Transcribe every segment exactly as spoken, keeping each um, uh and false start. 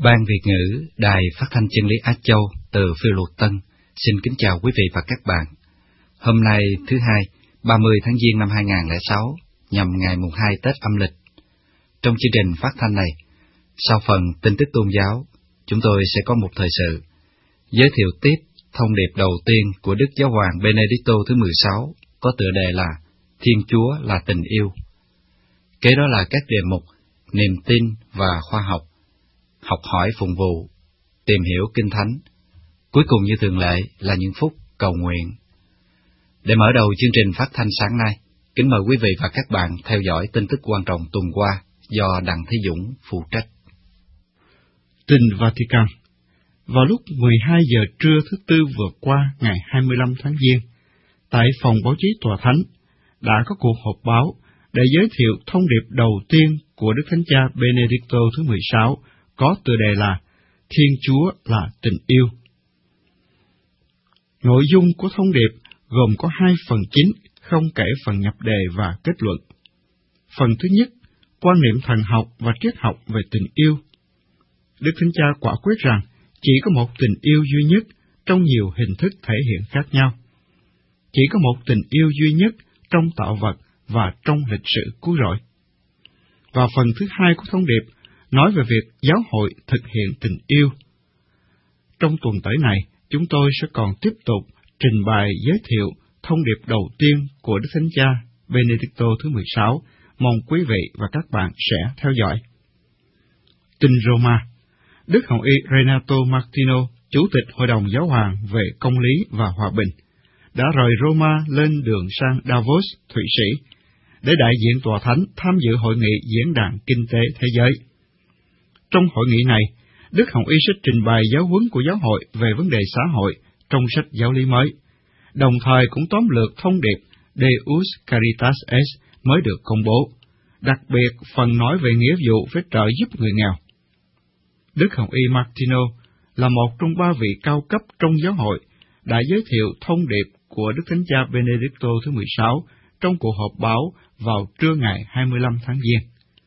Ban Việt ngữ Đài Phát thanh Chân lý Á Châu từ Phiêu Luật Tân xin kính chào quý vị và các bạn. Hôm nay thứ hai, ba mươi tháng Giêng năm hai nghìn không trăm lẻ sáu, nhằm ngày mùng hai Tết âm lịch. Trong chương trình phát thanh này, sau phần tin tức tôn giáo, chúng tôi sẽ có một thời sự giới thiệu tiếp thông điệp đầu tiên của Đức Giáo hoàng Benedicto thứ mười sáu, có tựa đề là Thiên Chúa là tình yêu. Kế đó là các đề mục niềm tin và khoa học, học hỏi phụng vụ, tìm hiểu Kinh Thánh. Cuối cùng như thường lệ là những phút cầu nguyện. Để mở đầu chương trình phát thanh sáng nay, kính mời quý vị và các bạn theo dõi tin tức quan trọng tuần qua do Đặng Thế Dũng phụ trách. Tin Vatican. Vào lúc mười hai giờ trưa thứ Tư vừa qua, ngày hai mươi lăm tháng Giêng, tại phòng báo chí Tòa Thánh, đã có cuộc họp báo để giới thiệu thông điệp đầu tiên của Đức Thánh Cha Benedicto thứ mười sáu, có tựa đề là Thiên Chúa là tình yêu. Nội dung của thông điệp gồm có hai phần chính, không kể phần nhập đề và kết luận. Phần thứ nhất, quan niệm thần học và triết học về tình yêu. Đức Thánh Cha quả quyết rằng chỉ có một tình yêu duy nhất trong nhiều hình thức thể hiện khác nhau. Chỉ có một tình yêu duy nhất trong tạo vật và trong lịch sử cứu rỗi. Và phần thứ hai của thông điệp nói về việc giáo hội thực hiện tình yêu. Trong tuần tới này, chúng tôi sẽ còn tiếp tục trình bày giới thiệu thông điệp đầu tiên của Đức Thánh Cha Benedicto thứ mười sáu, mong quý vị và các bạn sẽ theo dõi. Tin Roma. Đức Hồng Y Renato Martino, Chủ tịch Hội đồng Giáo hoàng về Công lý và Hòa bình, đã rời Roma lên đường sang Davos, Thụy Sĩ, để đại diện Tòa Thánh tham dự hội nghị Diễn đàn Kinh tế Thế giới. Trong hội nghị này, Đức Hồng Y sẽ trình bày giáo huấn của giáo hội về vấn đề xã hội trong sách giáo lý mới, đồng thời cũng tóm lược thông điệp Deus Caritas Est mới được công bố, đặc biệt phần nói về nghĩa vụ phải trợ giúp người nghèo. Đức Hồng Y Martino là một trong ba vị cao cấp trong giáo hội đã giới thiệu thông điệp của Đức Thánh Cha Benedicto thứ mười sáu trong cuộc họp báo vào trưa ngày hai mươi lăm tháng Giêng.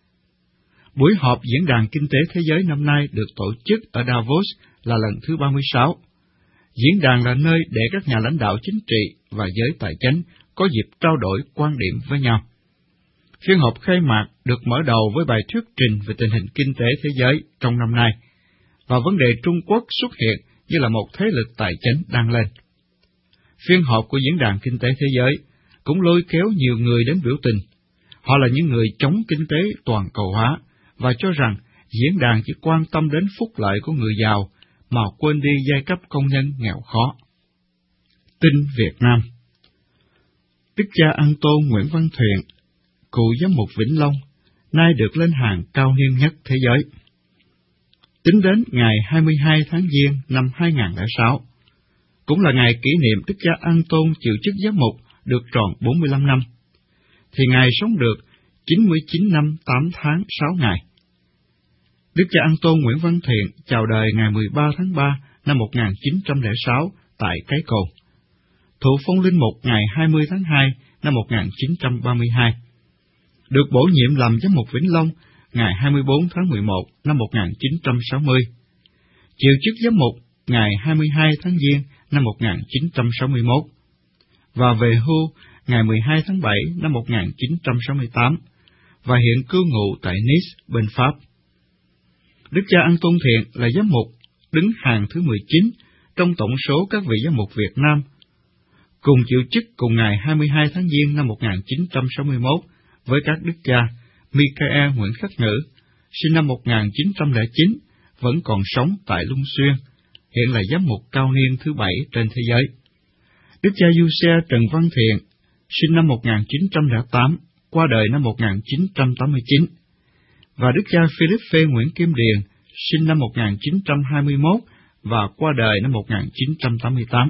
Buổi họp Diễn đàn Kinh tế Thế giới năm nay được tổ chức ở Davos là lần thứ ba mươi sáu. Diễn đàn là nơi để các nhà lãnh đạo chính trị và giới tài chánh có dịp trao đổi quan điểm với nhau. Phiên họp khai mạc được mở đầu với bài thuyết trình về tình hình kinh tế thế giới trong năm nay, và vấn đề Trung Quốc xuất hiện như là một thế lực tài chánh đang lên. Phiên họp của Diễn đàn Kinh tế Thế giới cũng lôi kéo nhiều người đến biểu tình. Họ là những người chống kinh tế toàn cầu hóa và cho rằng diễn đàn chỉ quan tâm đến phúc lợi của người giàu mà quên đi giai cấp công nhân nghèo khó. Tin Việt Nam. Đức cha Ân Tôn Nguyễn Văn Thuyện, cựu giám mục Vĩnh Long, nay được lên hàng cao niên nhất thế giới. Tính đến ngày hai mươi hai tháng Giêng năm hai nghìn không trăm lẻ sáu, cũng là ngày kỷ niệm Đức cha Ân Tôn chịu chức giám mục được tròn bốn mươi lăm năm, thì Ngài sống được chín mươi chín năm tám tháng sáu ngày. Đức cha Ân Tôn Nguyễn Văn Thiện chào đời ngày mười ba tháng ba năm một nghìn chín trăm lẻ sáu tại Cái Cồn, thụ phong linh mục ngày hai mươi tháng hai năm một nghìn chín trăm ba mươi hai, được bổ nhiệm làm giám mục Vĩnh Long ngày hai mươi bốn tháng mười một năm một nghìn chín trăm sáu mươi, chịu chức giám mục ngày hai mươi hai tháng Giêng năm một nghìn chín trăm sáu mươi mốt, và về hưu ngày mười hai tháng bảy năm một nghìn chín trăm sáu mươi tám, và hiện cư ngụ tại Nice, bên Pháp. Đức cha Ân Tôn Thiện là giám mục đứng hàng thứ mười chín trong tổng số các vị giám mục Việt Nam, cùng chịu chức cùng ngày hai mươi hai tháng Giêng năm một nghìn chín trăm sáu mươi mốt với các đức cha Michael Nguyễn Khắc Ngữ, sinh năm một nghìn chín trăm lẻ chín, vẫn còn sống tại Lung Xuyên, hiện là giám mục cao niên thứ bảy trên thế giới. Đức cha Giuse Trần Văn Thiện, sinh năm một nghìn chín trăm lẻ tám, qua đời năm một nghìn chín trăm tám mươi chín, và đức cha Philippe Nguyễn Kim Điền, sinh năm một nghìn chín trăm hai mươi mốt và qua đời năm một nghìn chín trăm tám mươi tám.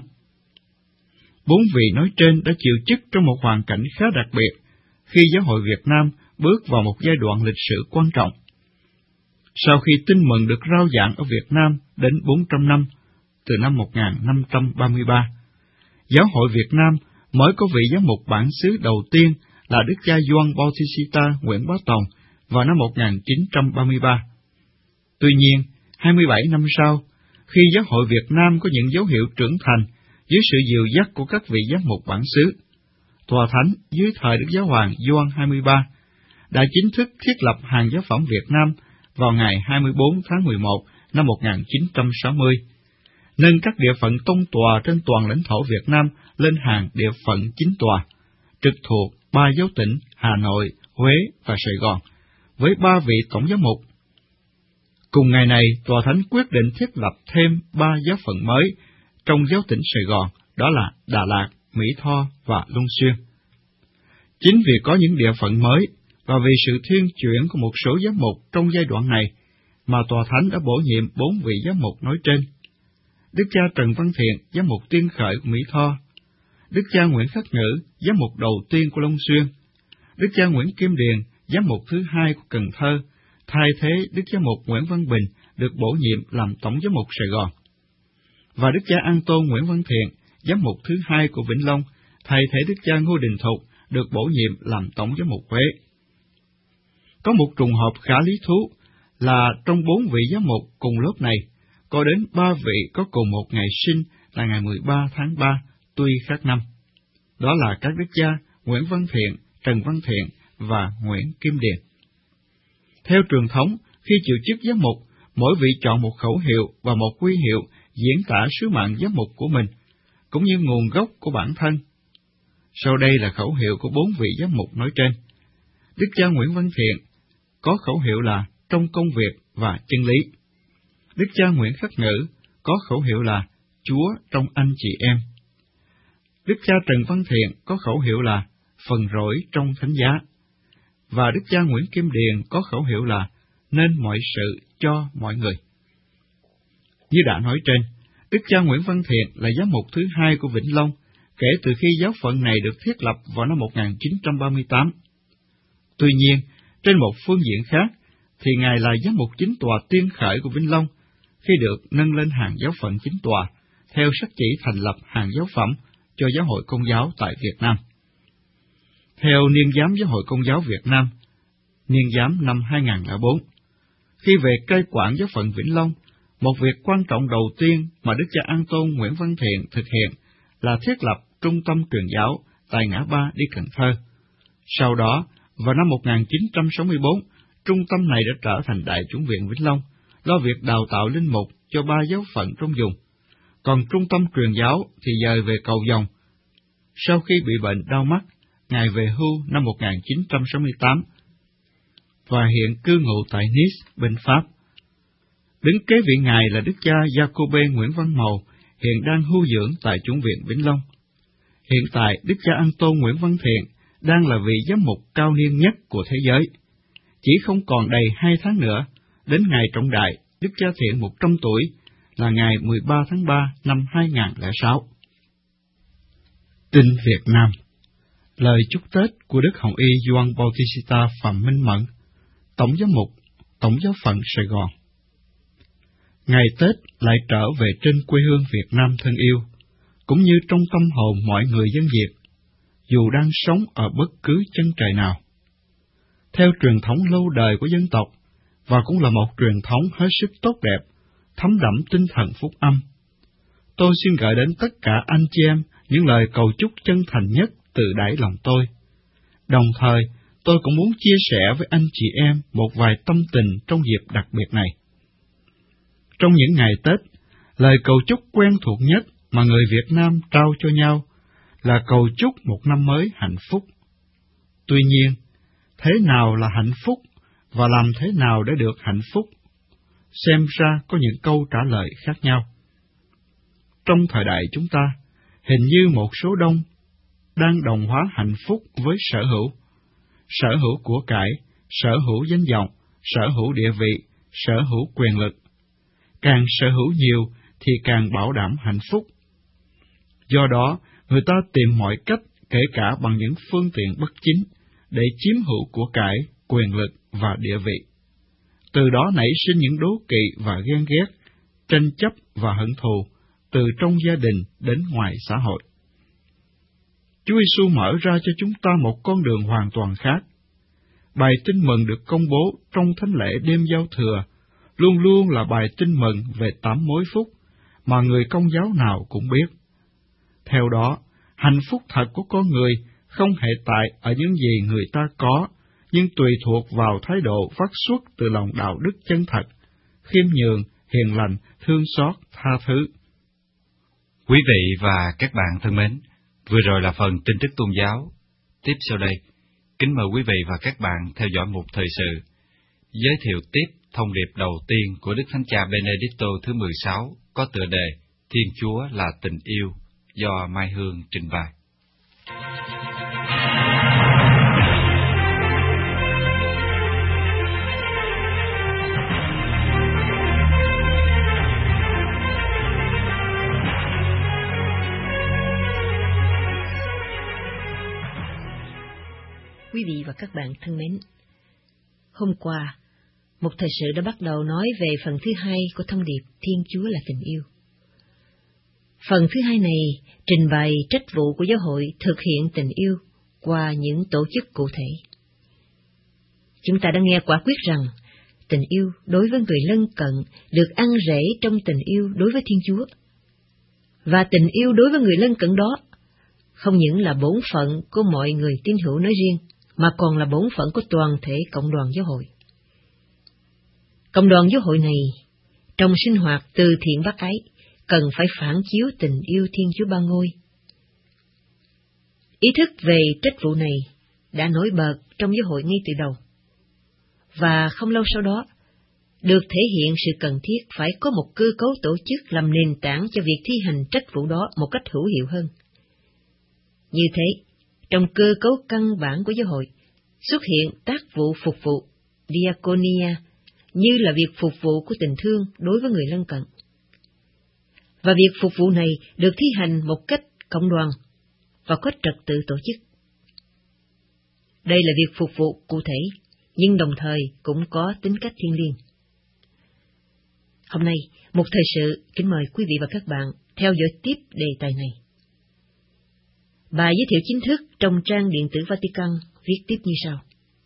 Bốn vị nói trên đã chịu chức trong một hoàn cảnh khá đặc biệt khi giáo hội Việt Nam bước vào một giai đoạn lịch sử quan trọng. Sau khi tin mừng được rao giảng ở Việt Nam đến bốn trăm năm, từ năm một nghìn năm trăm ba mươi ba, giáo hội Việt Nam mới có vị giám mục bản xứ đầu tiên là đức cha Gioan Bautista Nguyễn Bá Tòng vào năm một nghìn chín trăm ba mươi ba. Tuy nhiên, hai mươi bảy năm sau, khi Giáo hội Việt Nam có những dấu hiệu trưởng thành dưới sự dìu dắt của các vị giám mục bản xứ, Tòa Thánh dưới thời Đức Giáo hoàng Gioan hai mươi ba đã chính thức thiết lập hàng giáo phẩm Việt Nam vào ngày hai mươi bốn tháng mười một năm một nghìn chín trăm sáu mươi, nâng các địa phận tông tòa trên toàn lãnh thổ Việt Nam lên hàng địa phận chính tòa, trực thuộc ba giáo tỉnh Hà Nội, Huế và Sài Gòn, với ba vị tổng giám mục. Cùng ngày này, Tòa Thánh quyết định thiết lập thêm ba giáo phận mới trong giáo tỉnh Sài Gòn, đó là Đà Lạt, Mỹ Tho và Long Xuyên. Chính vì có những địa phận mới và vì sự thiên chuyển của một số giám mục trong giai đoạn này, mà Tòa Thánh đã bổ nhiệm bốn vị giám mục nói trên: Đức cha Trần Văn Thiện, giám mục tiên khởi của Mỹ Tho; Đức cha Nguyễn Khắc Ngữ, giám mục đầu tiên của Long Xuyên; Đức cha Nguyễn Kim Điền, giám mục thứ hai của Cần Thơ, thay thế Đức giám mục Nguyễn Văn Bình được bổ nhiệm làm tổng giám mục Sài Gòn; và Đức cha An Tôn Nguyễn Văn Thiện, giám mục thứ hai của Vĩnh Long, thay thế Đức cha Ngô Đình Thục được bổ nhiệm làm tổng giám mục Huế. Có một trùng hợp khá lý thú là trong bốn vị giám mục cùng lớp này, có đến ba vị có cùng một ngày sinh là ngày mười ba tháng ba, tuy khác năm. Đó là các đức cha Nguyễn Văn Thiện, Trần Văn Thiện và Nguyễn Kim Điền. Theo truyền thống, khi chịu chức giám mục, mỗi vị chọn một khẩu hiệu và một huy hiệu diễn tả sứ mạng giám mục của mình, cũng như nguồn gốc của bản thân. Sau đây là khẩu hiệu của bốn vị giám mục nói trên. Đức cha Nguyễn Văn Thiện có khẩu hiệu là trong công việc và chân lý. Đức cha Nguyễn Khắc Ngữ có khẩu hiệu là Chúa trong anh chị em. Đức cha Trần Văn Thiện có khẩu hiệu là phần rỗi trong thánh giá. Và Đức cha Nguyễn Kim Điền có khẩu hiệu là nên mọi sự cho mọi người. Như đã nói trên, Đức cha Nguyễn Văn Thiện là giám mục thứ hai của Vĩnh Long kể từ khi giáo phận này được thiết lập vào năm một nghìn chín trăm ba mươi tám. Tuy nhiên, trên một phương diện khác, thì Ngài là giám mục chính tòa tiên khởi của Vĩnh Long khi được nâng lên hàng giáo phận chính tòa, theo sắc chỉ thành lập hàng giáo phẩm cho Giáo hội Công giáo tại Việt Nam. Theo Niên giám Giáo hội Công giáo Việt Nam, Niên giám năm hai nghìn lẻ bốn, khi về cai quản giáo phận Vĩnh Long, một việc quan trọng đầu tiên mà Đức cha An Tôn Nguyễn Văn Thiện thực hiện là thiết lập trung tâm truyền giáo tại ngã ba đi Cần Thơ. Sau đó, vào năm một nghìn chín trăm sáu mươi bốn, trung tâm này đã trở thành Đại chủng viện Vĩnh Long, lo việc đào tạo linh mục cho ba giáo phận trong vùng. Còn trung tâm truyền giáo thì dời về Cầu Giồng. Sau khi bị bệnh đau mắt, Ngài về hưu năm một nghìn chín trăm sáu mươi tám và hiện cư ngụ tại Nice, bên Pháp. Đứng kế vị Ngài là Đức cha Giacôbê Nguyễn Văn Mầu, hiện đang hưu dưỡng tại chủng viện Vĩnh Long. Hiện tại, Đức cha An Tôn Nguyễn Văn Thiện đang là vị giám mục cao niên nhất của thế giới. Chỉ không còn đầy hai tháng nữa, đến ngày trọng đại, Đức cha Thiện một trăm tuổi, là ngày mười ba tháng ba năm hai nghìn lẻ sáu. Tin Việt Nam. Lời chúc Tết của Đức Hồng Y Gioan Bautista Phạm Minh Mẫn, Tổng giám mục, Tổng giáo phận Sài Gòn. Ngày Tết lại trở về trên quê hương Việt Nam thân yêu, cũng như trong tâm hồn mọi người dân Việt, dù đang sống ở bất cứ chân trời nào. Theo truyền thống lâu đời của dân tộc, và cũng là một truyền thống hết sức tốt đẹp, thấm đẫm tinh thần phúc âm, tôi xin gửi đến tất cả anh chị em những lời cầu chúc chân thành nhất từ đáy lòng tôi. Đồng thời, tôi cũng muốn chia sẻ với anh chị em một vài tâm tình trong dịp đặc biệt này. Trong những ngày Tết, lời cầu chúc quen thuộc nhất mà người Việt Nam trao cho nhau là cầu chúc một năm mới hạnh phúc. Tuy nhiên, thế nào là hạnh phúc và làm thế nào để được hạnh phúc? Xem ra có những câu trả lời khác nhau. Trong thời đại chúng ta, hình như một số đông đang đồng hóa hạnh phúc với sở hữu. Sở hữu của cải, sở hữu danh vọng, sở hữu địa vị, sở hữu quyền lực. Càng sở hữu nhiều thì càng bảo đảm hạnh phúc. Do đó, người ta tìm mọi cách, kể cả bằng những phương tiện bất chính, để chiếm hữu của cải, quyền lực và địa vị. Từ đó nảy sinh những đố kỵ và ghen ghét, tranh chấp và hận thù, từ trong gia đình đến ngoài xã hội. Chúa Giêsu mở ra cho chúng ta một con đường hoàn toàn khác. Bài tin mừng được công bố trong thánh lễ đêm giao thừa luôn luôn là bài tin mừng về tám mối phúc mà người Công giáo nào cũng biết. Theo đó, hạnh phúc thật của con người không hệ tại ở những gì người ta có, nhưng tùy thuộc vào thái độ phát xuất từ lòng đạo đức chân thật, khiêm nhường, hiền lành, thương xót, tha thứ. Quý vị và các bạn thân mến, vừa rồi là phần tin tức tôn giáo. Tiếp sau đây, kính mời quý vị và các bạn theo dõi một thời sự, giới thiệu tiếp thông điệp đầu tiên của Đức Thánh Cha Benedicto thứ mười sáu có tựa đề Thiên Chúa là tình yêu, do Mai Hương trình bày. Quý vị và các bạn thân mến, hôm qua, một thời sự đã bắt đầu nói về phần thứ hai của thông điệp Thiên Chúa là tình yêu. Phần thứ hai này trình bày trách vụ của giáo hội thực hiện tình yêu qua những tổ chức cụ thể. Chúng ta đã nghe quả quyết rằng tình yêu đối với người lân cận được ăn rễ trong tình yêu đối với Thiên Chúa. Và tình yêu đối với người lân cận đó không những là bổn phận của mọi người tín hữu nói riêng, mà còn là bổn phận của toàn thể cộng đoàn giáo hội. Cộng đoàn giáo hội này, trong sinh hoạt từ thiện bác ái, cần phải phản chiếu tình yêu Thiên Chúa Ba Ngôi. Ý thức về trách vụ này đã nổi bật trong giáo hội ngay từ đầu, và không lâu sau đó, được thể hiện sự cần thiết phải có một cơ cấu tổ chức làm nền tảng cho việc thi hành trách vụ đó một cách hữu hiệu hơn. Như thế, trong cơ cấu căn bản của giáo hội, xuất hiện tác vụ phục vụ, diaconia, như là việc phục vụ của tình thương đối với người lân cận. Và việc phục vụ này được thi hành một cách cộng đoàn và có trật tự tổ chức. Đây là việc phục vụ cụ thể, nhưng đồng thời cũng có tính cách thiêng liêng. Hôm nay, một thời sự kính mời quý vị và các bạn theo dõi tiếp đề tài này. Bài giới thiệu chính thức trong trang điện tử Vatican viết tiếp như sau.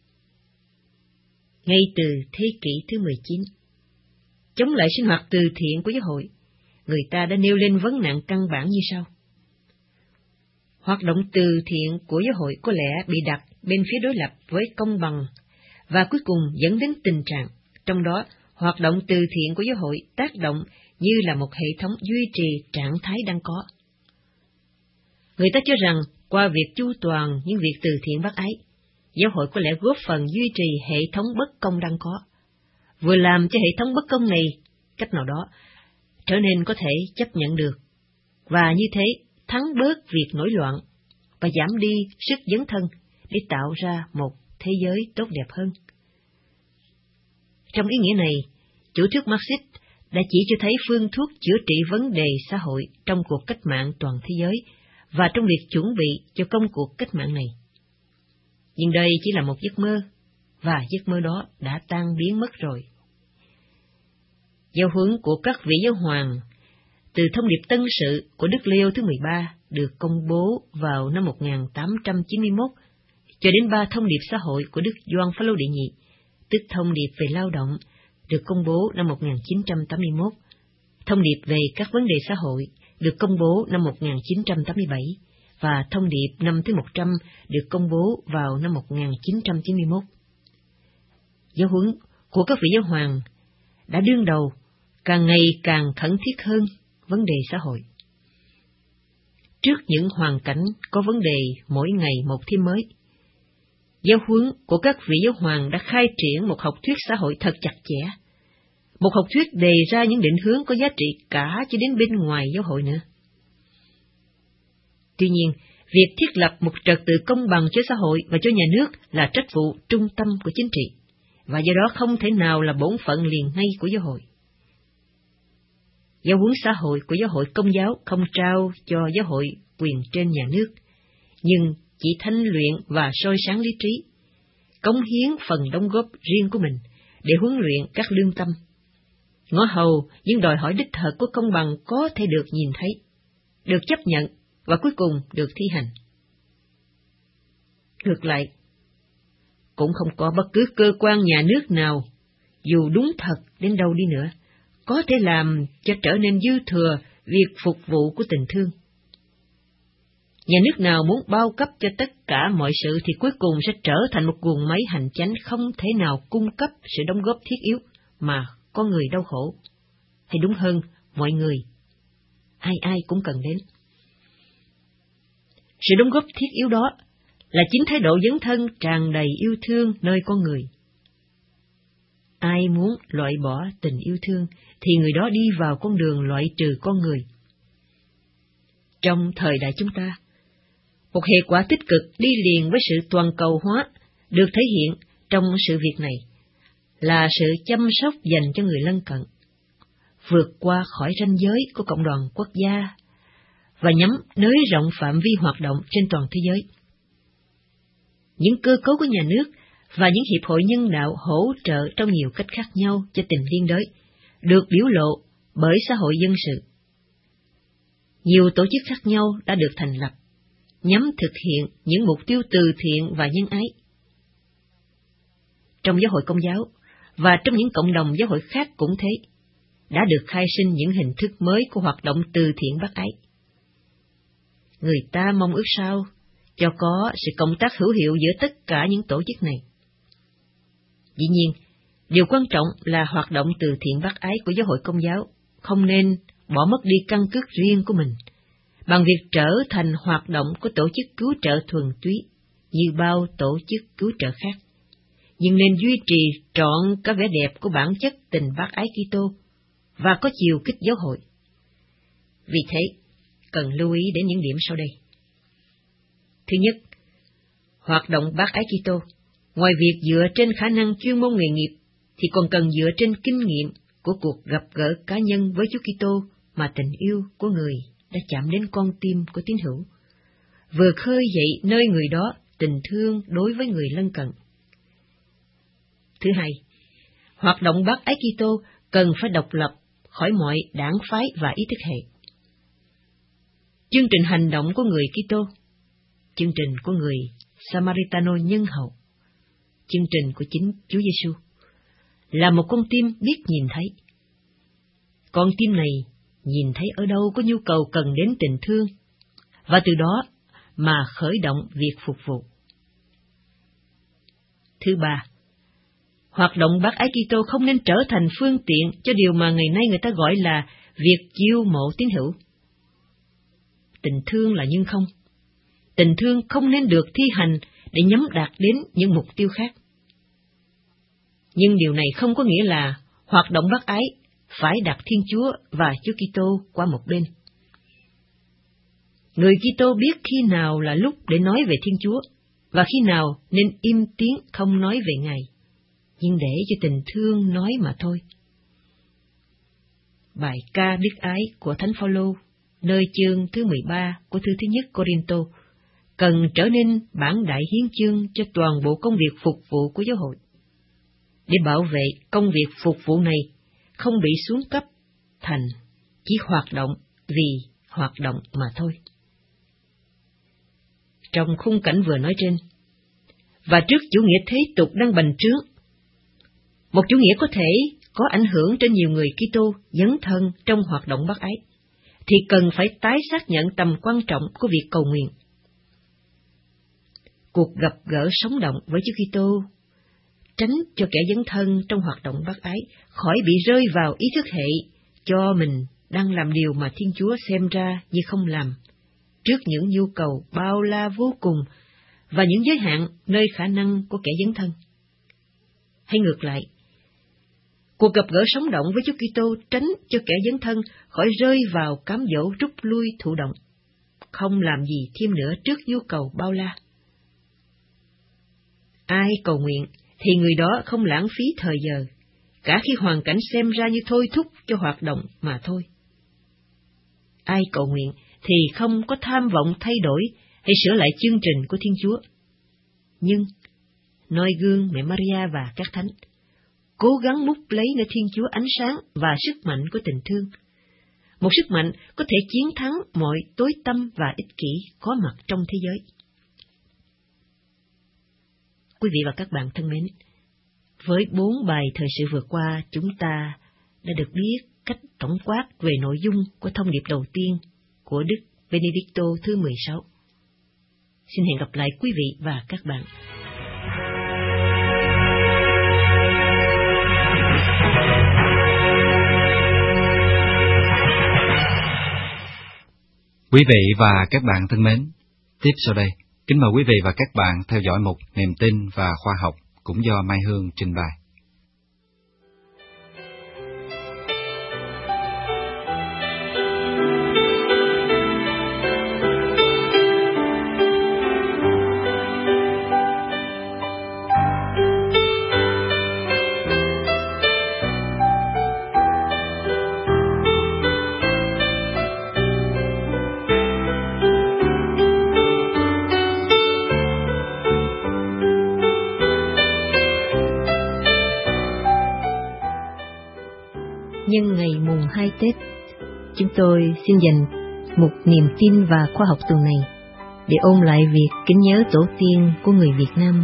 Ngay từ thế kỷ thứ mười chín, chống lại sinh hoạt từ thiện của giáo hội, người ta đã nêu lên vấn nạn căn bản như sau. Hoạt động từ thiện của giáo hội có lẽ bị đặt bên phía đối lập với công bằng, và cuối cùng dẫn đến tình trạng, trong đó hoạt động từ thiện của giáo hội tác động như là một hệ thống duy trì trạng thái đang có. Người ta cho rằng, qua việc chu toàn những việc từ thiện bác ái, giáo hội có lẽ góp phần duy trì hệ thống bất công đang có, vừa làm cho hệ thống bất công này, cách nào đó, trở nên có thể chấp nhận được, và như thế thắng bớt việc nổi loạn, và giảm đi sức dấn thân để tạo ra một thế giới tốt đẹp hơn. Trong ý nghĩa này, chủ thuyết Marxist đã chỉ cho thấy phương thuốc chữa trị vấn đề xã hội trong cuộc cách mạng toàn thế giới, và trong việc chuẩn bị cho công cuộc cách mạng này. Nhưng đây chỉ là một giấc mơ, và giấc mơ đó đã tan biến mất rồi. Giáo huấn của các vị giáo hoàng, từ thông điệp tân sự của Đức Leo thứ mười ba được công bố vào năm một nghìn tám trăm chín mươi mốt, cho đến ba thông điệp xã hội của Đức Gioan Phaolô đệ nhị, tức thông điệp về lao động, được công bố năm một nghìn chín trăm tám mươi mốt, thông điệp về các vấn đề xã hội, được công bố năm một nghìn chín trăm tám mươi bảy, và thông điệp năm thứ một trăm được công bố vào năm một nghìn chín trăm chín mươi mốt. Giáo huấn của các vị giáo hoàng đã đương đầu càng ngày càng khẩn thiết hơn vấn đề xã hội. Trước những hoàn cảnh có vấn đề mỗi ngày một thêm mới, giáo huấn của các vị giáo hoàng đã khai triển một học thuyết xã hội thật chặt chẽ, một học thuyết đề ra những định hướng có giá trị cả cho đến bên ngoài giáo hội nữa. Tuy nhiên, việc thiết lập một trật tự công bằng cho xã hội và cho nhà nước là trách vụ trung tâm của chính trị, và do đó không thể nào là bổn phận liền ngay của giáo hội. Giáo huấn xã hội của giáo hội Công giáo không trao cho giáo hội quyền trên nhà nước, nhưng chỉ thanh luyện và soi sáng lý trí, cống hiến phần đóng góp riêng của mình để huấn luyện các lương tâm, ngõ hầu những đòi hỏi đích thực của công bằng có thể được nhìn thấy, được chấp nhận và cuối cùng được thi hành. Ngược lại, cũng không có bất cứ cơ quan nhà nước nào dù đúng thật đến đâu đi nữa, có thể làm cho trở nên dư thừa việc phục vụ của tình thương. Nhà nước nào muốn bao cấp cho tất cả mọi sự thì cuối cùng sẽ trở thành một guồng máy hành chánh không thể nào cung cấp sự đóng góp thiết yếu mà con người đau khổ, hay đúng hơn, mọi người, ai ai cũng cần đến. Sự đóng góp thiết yếu đó là chính thái độ dấn thân tràn đầy yêu thương nơi con người. Ai muốn loại bỏ tình yêu thương thì người đó đi vào con đường loại trừ con người. Trong thời đại chúng ta, một hệ quả tích cực đi liền với sự toàn cầu hóa được thể hiện trong sự việc này là sự chăm sóc dành cho người lân cận, vượt qua khỏi ranh giới của cộng đoàn quốc gia và nhắm nới rộng phạm vi hoạt động trên toàn thế giới. Những cơ cấu của nhà nước và những hiệp hội nhân đạo hỗ trợ trong nhiều cách khác nhau cho tình liên đới, được biểu lộ bởi xã hội dân sự. Nhiều tổ chức khác nhau đã được thành lập, nhằm thực hiện những mục tiêu từ thiện và nhân ái. Trong giáo hội Công giáo và trong những cộng đồng giáo hội khác cũng thế, đã được khai sinh những hình thức mới của hoạt động từ thiện bác ái. Người ta mong ước sao cho có sự cộng tác hữu hiệu giữa tất cả những tổ chức này. Dĩ nhiên, điều quan trọng là hoạt động từ thiện bác ái của giáo hội Công giáo không nên bỏ mất đi căn cước riêng của mình, bằng việc trở thành hoạt động của tổ chức cứu trợ thuần túy như bao tổ chức cứu trợ khác, nhưng nên duy trì trọn cả vẻ đẹp của bản chất tình bác ái Kitô và có chiều kích giáo hội. Vì thế, cần lưu ý đến những điểm sau đây. Thứ nhất, hoạt động bác ái Kitô, ngoài việc dựa trên khả năng chuyên môn nghề nghiệp, thì còn cần dựa trên kinh nghiệm của cuộc gặp gỡ cá nhân với Chúa Kitô mà tình yêu của người đã chạm đến con tim của tín hữu, vừa khơi dậy nơi người đó tình thương đối với người lân cận. Thứ hai, hoạt động bác ái Kitô cần phải độc lập khỏi mọi đảng phái và ý thức hệ. Chương trình hành động của người Kitô, chương trình của người Samaritano nhân hậu, chương trình của chính Chúa Giêsu là một con tim biết nhìn thấy. Con tim này nhìn thấy ở đâu có nhu cầu cần đến tình thương, và từ đó mà khởi động việc phục vụ. Thứ ba, hoạt động bác ái Kitô không nên trở thành phương tiện cho điều mà ngày nay người ta gọi là việc chiêu mộ tín hữu. Tình thương là nhưng không. Tình thương không nên được thi hành để nhắm đạt đến những mục tiêu khác. Nhưng điều này không có nghĩa là hoạt động bác ái phải đặt Thiên Chúa và Chúa Kitô qua một bên. Người Kitô biết khi nào là lúc để nói về Thiên Chúa và khi nào nên im tiếng không nói về Ngài, nhưng để cho tình thương nói mà thôi. Bài ca đức ái của Thánh Phaolô nơi chương thứ mười ba của thư thứ nhất Cô-rinh-tô cần trở nên bản đại hiến chương cho toàn bộ công việc phục vụ của giáo hội, để bảo vệ công việc phục vụ này không bị xuống cấp thành chỉ hoạt động vì hoạt động mà thôi. Trong khung cảnh vừa nói trên, và trước chủ nghĩa thế tục đang bành trướng, một chủ nghĩa có thể có ảnh hưởng trên nhiều người Kitô dấn thân trong hoạt động bác ái, thì cần phải tái xác nhận tầm quan trọng của việc cầu nguyện. Cuộc gặp gỡ sống động với Chúa Kitô tránh cho kẻ dấn thân trong hoạt động bác ái khỏi bị rơi vào ý thức hệ cho mình đang làm điều mà Thiên Chúa xem ra như không làm, trước những nhu cầu bao la vô cùng và những giới hạn nơi khả năng của kẻ dấn thân. Hay ngược lại, cuộc gặp gỡ sống động với Chúa Kitô tránh cho kẻ dấn thân khỏi rơi vào cám dỗ rút lui thụ động, không làm gì thêm nữa trước nhu cầu bao la. Ai cầu nguyện thì người đó không lãng phí thời giờ, cả khi hoàn cảnh xem ra như thôi thúc cho hoạt động mà thôi. Ai cầu nguyện thì không có tham vọng thay đổi hay sửa lại chương trình của Thiên Chúa, nhưng noi gương mẹ Maria và các thánh, cố gắng múc lấy nơi Thiên Chúa ánh sáng và sức mạnh của tình thương, một sức mạnh có thể chiến thắng mọi tối tăm và ích kỷ có mặt trong thế giới. Quý vị và các bạn thân mến, Với bốn bài thời sự vừa qua, chúng ta đã được biết cách tổng quát về nội dung của thông điệp đầu tiên của Đức Benedicto thứ mười sáu. Xin hẹn gặp lại quý vị và các bạn. Quý vị và các bạn thân mến, tiếp sau đây, kính mời quý vị và các bạn theo dõi mục Niềm tin và khoa học cũng do Mai Hương trình bày. Nhân ngày mùng hai Tết, chúng tôi xin dành một niềm tin và khoa học tuần này để ôn lại việc kính nhớ tổ tiên của người Việt Nam.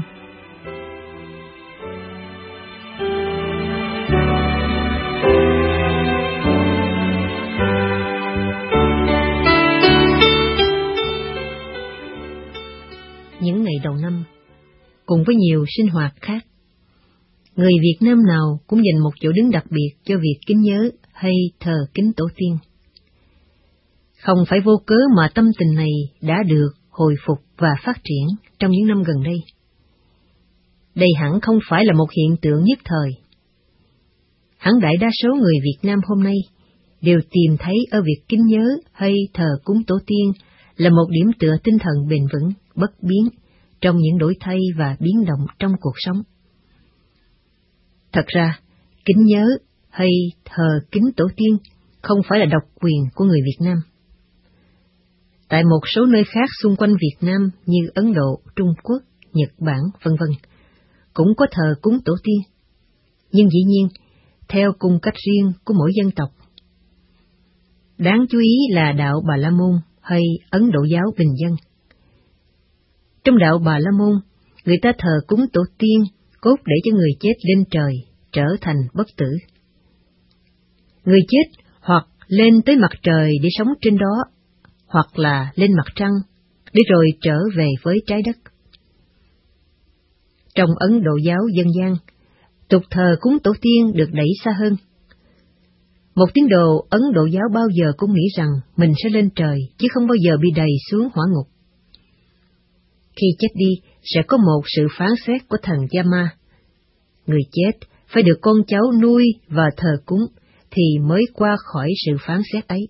Những ngày đầu năm, cùng với nhiều sinh hoạt khác, người Việt Nam nào cũng dành một chỗ đứng đặc biệt cho việc kính nhớ hay thờ kính tổ tiên. Không phải vô cớ mà tâm tình này đã được hồi phục và phát triển trong những năm gần đây. Đây hẳn không phải là một hiện tượng nhất thời. Hẳn đại đa số người Việt Nam hôm nay đều tìm thấy ở việc kính nhớ hay thờ cúng tổ tiên là một điểm tựa tinh thần bền vững, bất biến trong những đổi thay và biến động trong cuộc sống. Thật ra, kính nhớ hay thờ kính tổ tiên không phải là độc quyền của người Việt Nam. Tại một số nơi khác xung quanh Việt Nam như Ấn Độ, Trung Quốc, Nhật Bản, vân vân cũng có thờ cúng tổ tiên, nhưng dĩ nhiên theo cung cách riêng của mỗi dân tộc. Đáng chú ý là đạo Bà La Môn hay Ấn Độ giáo bình dân. Trong đạo Bà La Môn, người ta thờ cúng tổ tiên cốt để cho người chết lên trời, trở thành bất tử. Người chết hoặc lên tới mặt trời để sống trên đó, hoặc là lên mặt trăng, để rồi trở về với trái đất. Trong Ấn Độ giáo dân gian, tục thờ cúng tổ tiên được đẩy xa hơn. Một tín đồ Ấn Độ giáo bao giờ cũng nghĩ rằng mình sẽ lên trời, chứ không bao giờ bị đày xuống hỏa ngục. Khi chết đi, sẽ có một sự phán xét của thần Yama. Người chết phải được con cháu nuôi và thờ cúng thì mới qua khỏi sự phán xét ấy.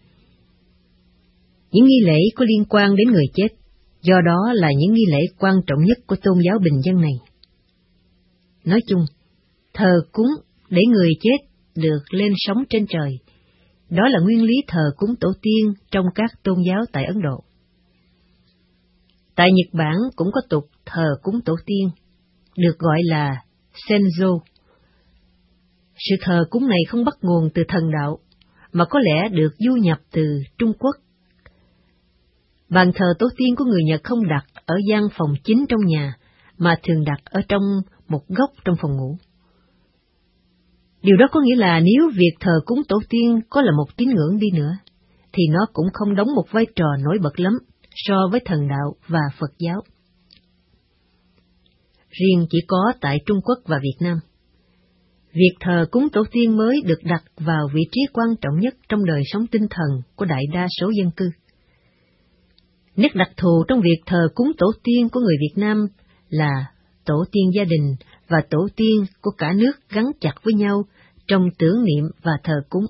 Những nghi lễ có liên quan đến người chết, do đó là những nghi lễ quan trọng nhất của tôn giáo bình dân này. Nói chung, thờ cúng để người chết được lên sống trên trời, đó là nguyên lý thờ cúng tổ tiên trong các tôn giáo tại Ấn Độ. Tại Nhật Bản cũng có tục thờ cúng tổ tiên, được gọi là Senzo. Sự thờ cúng này không bắt nguồn từ thần đạo, mà có lẽ được du nhập từ Trung Quốc. Bàn thờ tổ tiên của người Nhật không đặt ở gian phòng chính trong nhà, mà thường đặt ở trong một góc trong phòng ngủ. Điều đó có nghĩa là nếu việc thờ cúng tổ tiên có là một tín ngưỡng đi nữa, thì nó cũng không đóng một vai trò nổi bật lắm so với thần đạo và Phật giáo. Riêng chỉ có tại Trung Quốc và Việt Nam, việc thờ cúng tổ tiên mới được đặt vào vị trí quan trọng nhất trong đời sống tinh thần của đại đa số dân cư. Nét đặc thù trong việc thờ cúng tổ tiên của người Việt Nam là tổ tiên gia đình và tổ tiên của cả nước gắn chặt với nhau trong tưởng niệm và thờ cúng.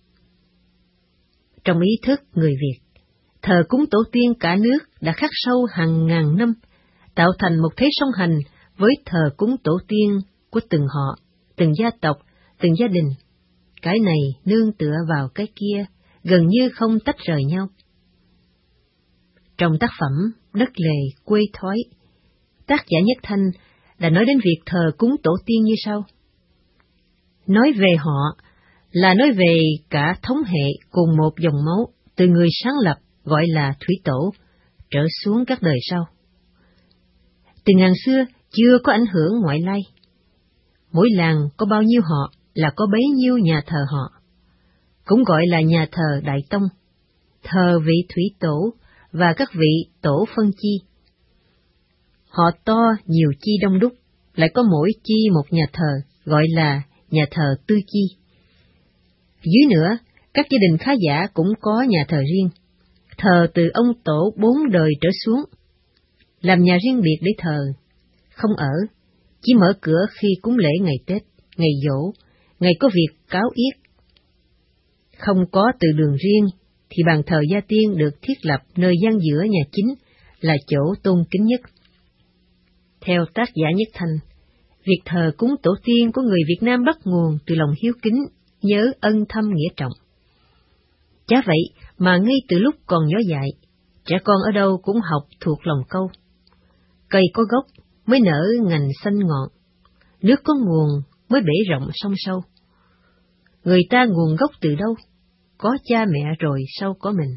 Trong ý thức người Việt, thờ cúng tổ tiên cả nước đã khắc sâu hàng ngàn năm, tạo thành một thế song hành với thờ cúng tổ tiên của từng họ, từng gia tộc, từng gia đình. Cái này nương tựa vào cái kia, gần như không tách rời nhau. Trong tác phẩm Đất Lề Quê Thói, tác giả Nhất Thanh đã nói đến việc thờ cúng tổ tiên như sau. Nói về họ là nói về cả thống hệ cùng một dòng máu, từ người sáng lập gọi là Thủy Tổ, trở xuống các đời sau. Từ ngàn xưa chưa có ảnh hưởng ngoại lai. Mỗi làng có bao nhiêu họ là có bấy nhiêu nhà thờ họ, cũng gọi là nhà thờ Đại Tông, thờ vị thủy tổ và các vị tổ phân chi. Họ to nhiều chi đông đúc, lại có mỗi chi một nhà thờ, gọi là nhà thờ tư chi. Dưới nữa, các gia đình khá giả cũng có nhà thờ riêng, thờ từ ông tổ bốn đời trở xuống, làm nhà riêng biệt để thờ, không ở, chỉ mở cửa khi cúng lễ ngày Tết, ngày giỗ, ngày có việc cáo yết. Không có từ đường riêng, thì bàn thờ gia tiên được thiết lập nơi gian giữa nhà chính, là chỗ tôn kính nhất. Theo tác giả Nhất Thanh, việc thờ cúng tổ tiên của người Việt Nam bắt nguồn từ lòng hiếu kính, nhớ ân thâm nghĩa trọng. Chả vậy mà ngay từ lúc còn nhỏ dại, trẻ con ở đâu cũng học thuộc lòng câu: cây có gốc mới nở ngành xanh ngọn, nước có nguồn mới bể rộng sông sâu. Người ta nguồn gốc từ đâu? Có cha mẹ rồi sau có mình.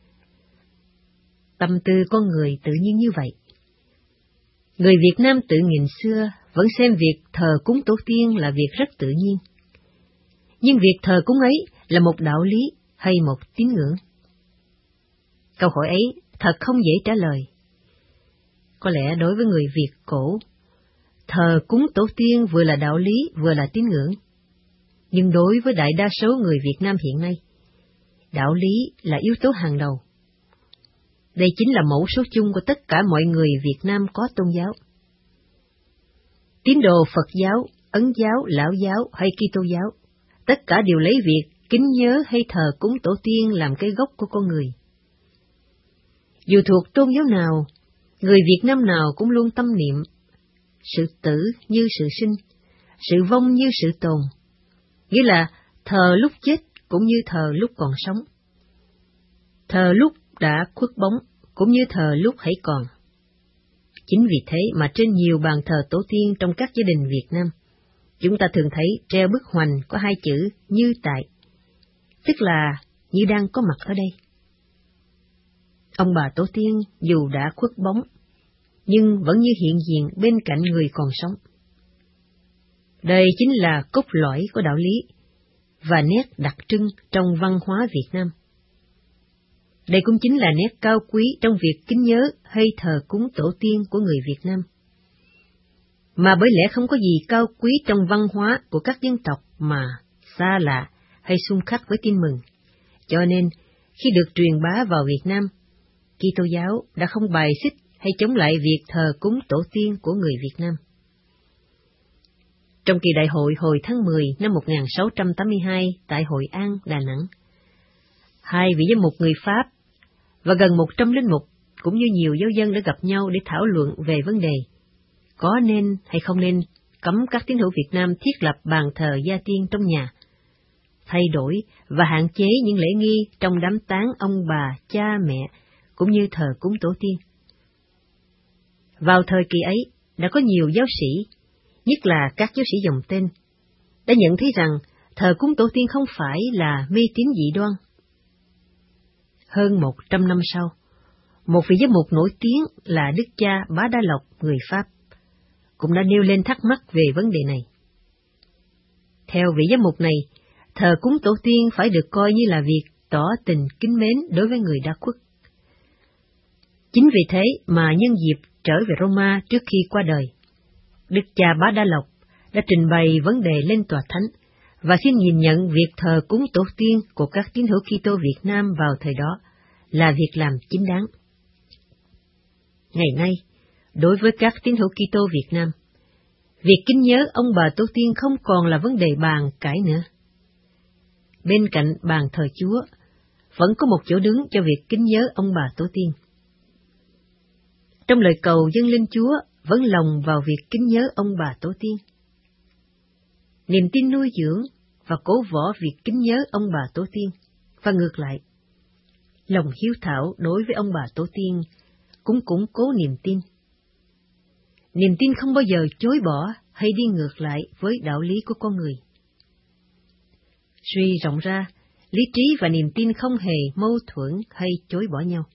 Tâm tư con người tự nhiên như vậy. Người Việt Nam tự nghìn xưa vẫn xem việc thờ cúng tổ tiên là việc rất tự nhiên. Nhưng việc thờ cúng ấy là một đạo lý hay một tín ngưỡng? Câu hỏi ấy thật không dễ trả lời. Có lẽ đối với người Việt cổ, thờ cúng tổ tiên vừa là đạo lý vừa là tín ngưỡng. Nhưng đối với đại đa số người Việt Nam hiện nay, đạo lý là yếu tố hàng đầu. Đây chính là mẫu số chung của tất cả mọi người Việt Nam có tôn giáo. Tín đồ Phật giáo, Ấn giáo, Lão giáo hay Kitô giáo, tất cả đều lấy việc kính nhớ hay thờ cúng tổ tiên làm cái gốc của con người. Dù thuộc tôn giáo nào, người Việt Nam nào cũng luôn tâm niệm sự tử như sự sinh, sự vong như sự tồn, nghĩa là thờ lúc chết cũng như thờ lúc còn sống, thờ lúc đã khuất bóng cũng như thờ lúc hãy còn. Chính vì thế mà trên nhiều bàn thờ tổ tiên trong các gia đình Việt Nam, chúng ta thường thấy treo bức hoành có hai chữ như tại, tức là như đang có mặt ở đây. Ông bà tổ tiên dù đã khuất bóng, nhưng vẫn như hiện diện bên cạnh người còn sống. Đây chính là cốt lõi của đạo lý và nét đặc trưng trong văn hóa Việt Nam. Đây cũng chính là nét cao quý trong việc kính nhớ hay thờ cúng tổ tiên của người Việt Nam. Mà bởi lẽ không có gì cao quý trong văn hóa của các dân tộc mà xa lạ hay xung khắc với tin mừng, cho nên khi được truyền bá vào Việt Nam, Kitô giáo đã không bài xích hay chống lại việc thờ cúng tổ tiên của người Việt Nam. Trong kỳ đại hội hồi tháng mười năm một nghìn sáu trăm tám mươi hai tại Hội An, Đà Nẵng, hai vị giám mục người Pháp và gần một trăm linh mục cũng như nhiều giáo dân đã gặp nhau để thảo luận về vấn đề có nên hay không nên cấm các tín hữu Việt Nam thiết lập bàn thờ gia tiên trong nhà, thay đổi và hạn chế những lễ nghi trong đám táng ông bà, cha mẹ cũng như thờ cúng tổ tiên. Vào thời kỳ ấy, đã có nhiều giáo sĩ, nhất là các giáo sĩ dòng tên, đã nhận thấy rằng thờ cúng tổ tiên không phải là mê tín dị đoan. Hơn một trăm năm sau, một vị giám mục nổi tiếng là Đức cha Bá Đa Lộc người Pháp cũng đã nêu lên thắc mắc về vấn đề này. Theo vị giám mục này, thờ cúng tổ tiên phải được coi như là việc tỏ tình kính mến đối với người đã khuất. Chính vì thế mà nhân dịp trở về Roma trước khi qua đời, Đức cha Bá Đa Lộc đã trình bày vấn đề lên tòa thánh và xin nhìn nhận việc thờ cúng tổ tiên của các tín hữu Kitô Việt Nam vào thời đó là việc làm chính đáng. Ngày nay, đối với các tín hữu Kitô Việt Nam, việc kính nhớ ông bà tổ tiên không còn là vấn đề bàn cãi nữa. Bên cạnh bàn thờ Chúa, vẫn có một chỗ đứng cho việc kính nhớ ông bà tổ tiên. Trong lời cầu dâng lên Chúa vẫn lòng vào việc kính nhớ ông bà tổ tiên. Niềm tin nuôi dưỡng và cổ võ việc kính nhớ ông bà tổ tiên, và ngược lại, lòng hiếu thảo đối với ông bà tổ tiên cũng củng cố niềm tin. Niềm tin không bao giờ chối bỏ hay đi ngược lại với đạo lý của con người. Suy rộng ra, lý trí và niềm tin không hề mâu thuẫn hay chối bỏ nhau.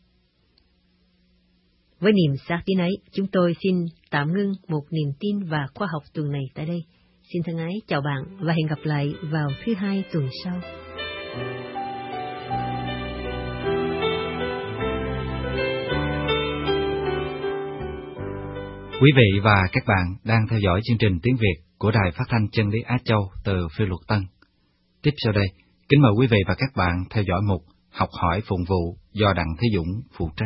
Với niềm xác tín ấy, chúng tôi xin tạm ngưng một niềm tin và khoa học tuần này tại đây. Xin thân ái chào bạn và hẹn gặp lại vào thứ hai tuần sau. Quý vị và các bạn đang theo dõi chương trình tiếng Việt của Đài Phát thanh Chân lý Á Châu từ Phiêu Luật Tân. Tiếp sau đây, kính mời quý vị và các bạn theo dõi mục Học hỏi phụng vụ do Đặng Thế Dũng phụ trách.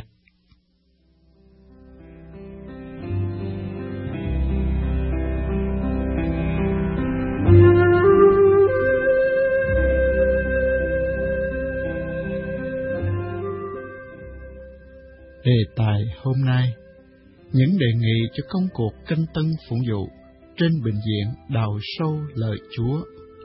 Đề tài hôm nay: những đề nghị cho công cuộc canh tân phụng vụ trên bệnh viện đào sâu lời Chúa.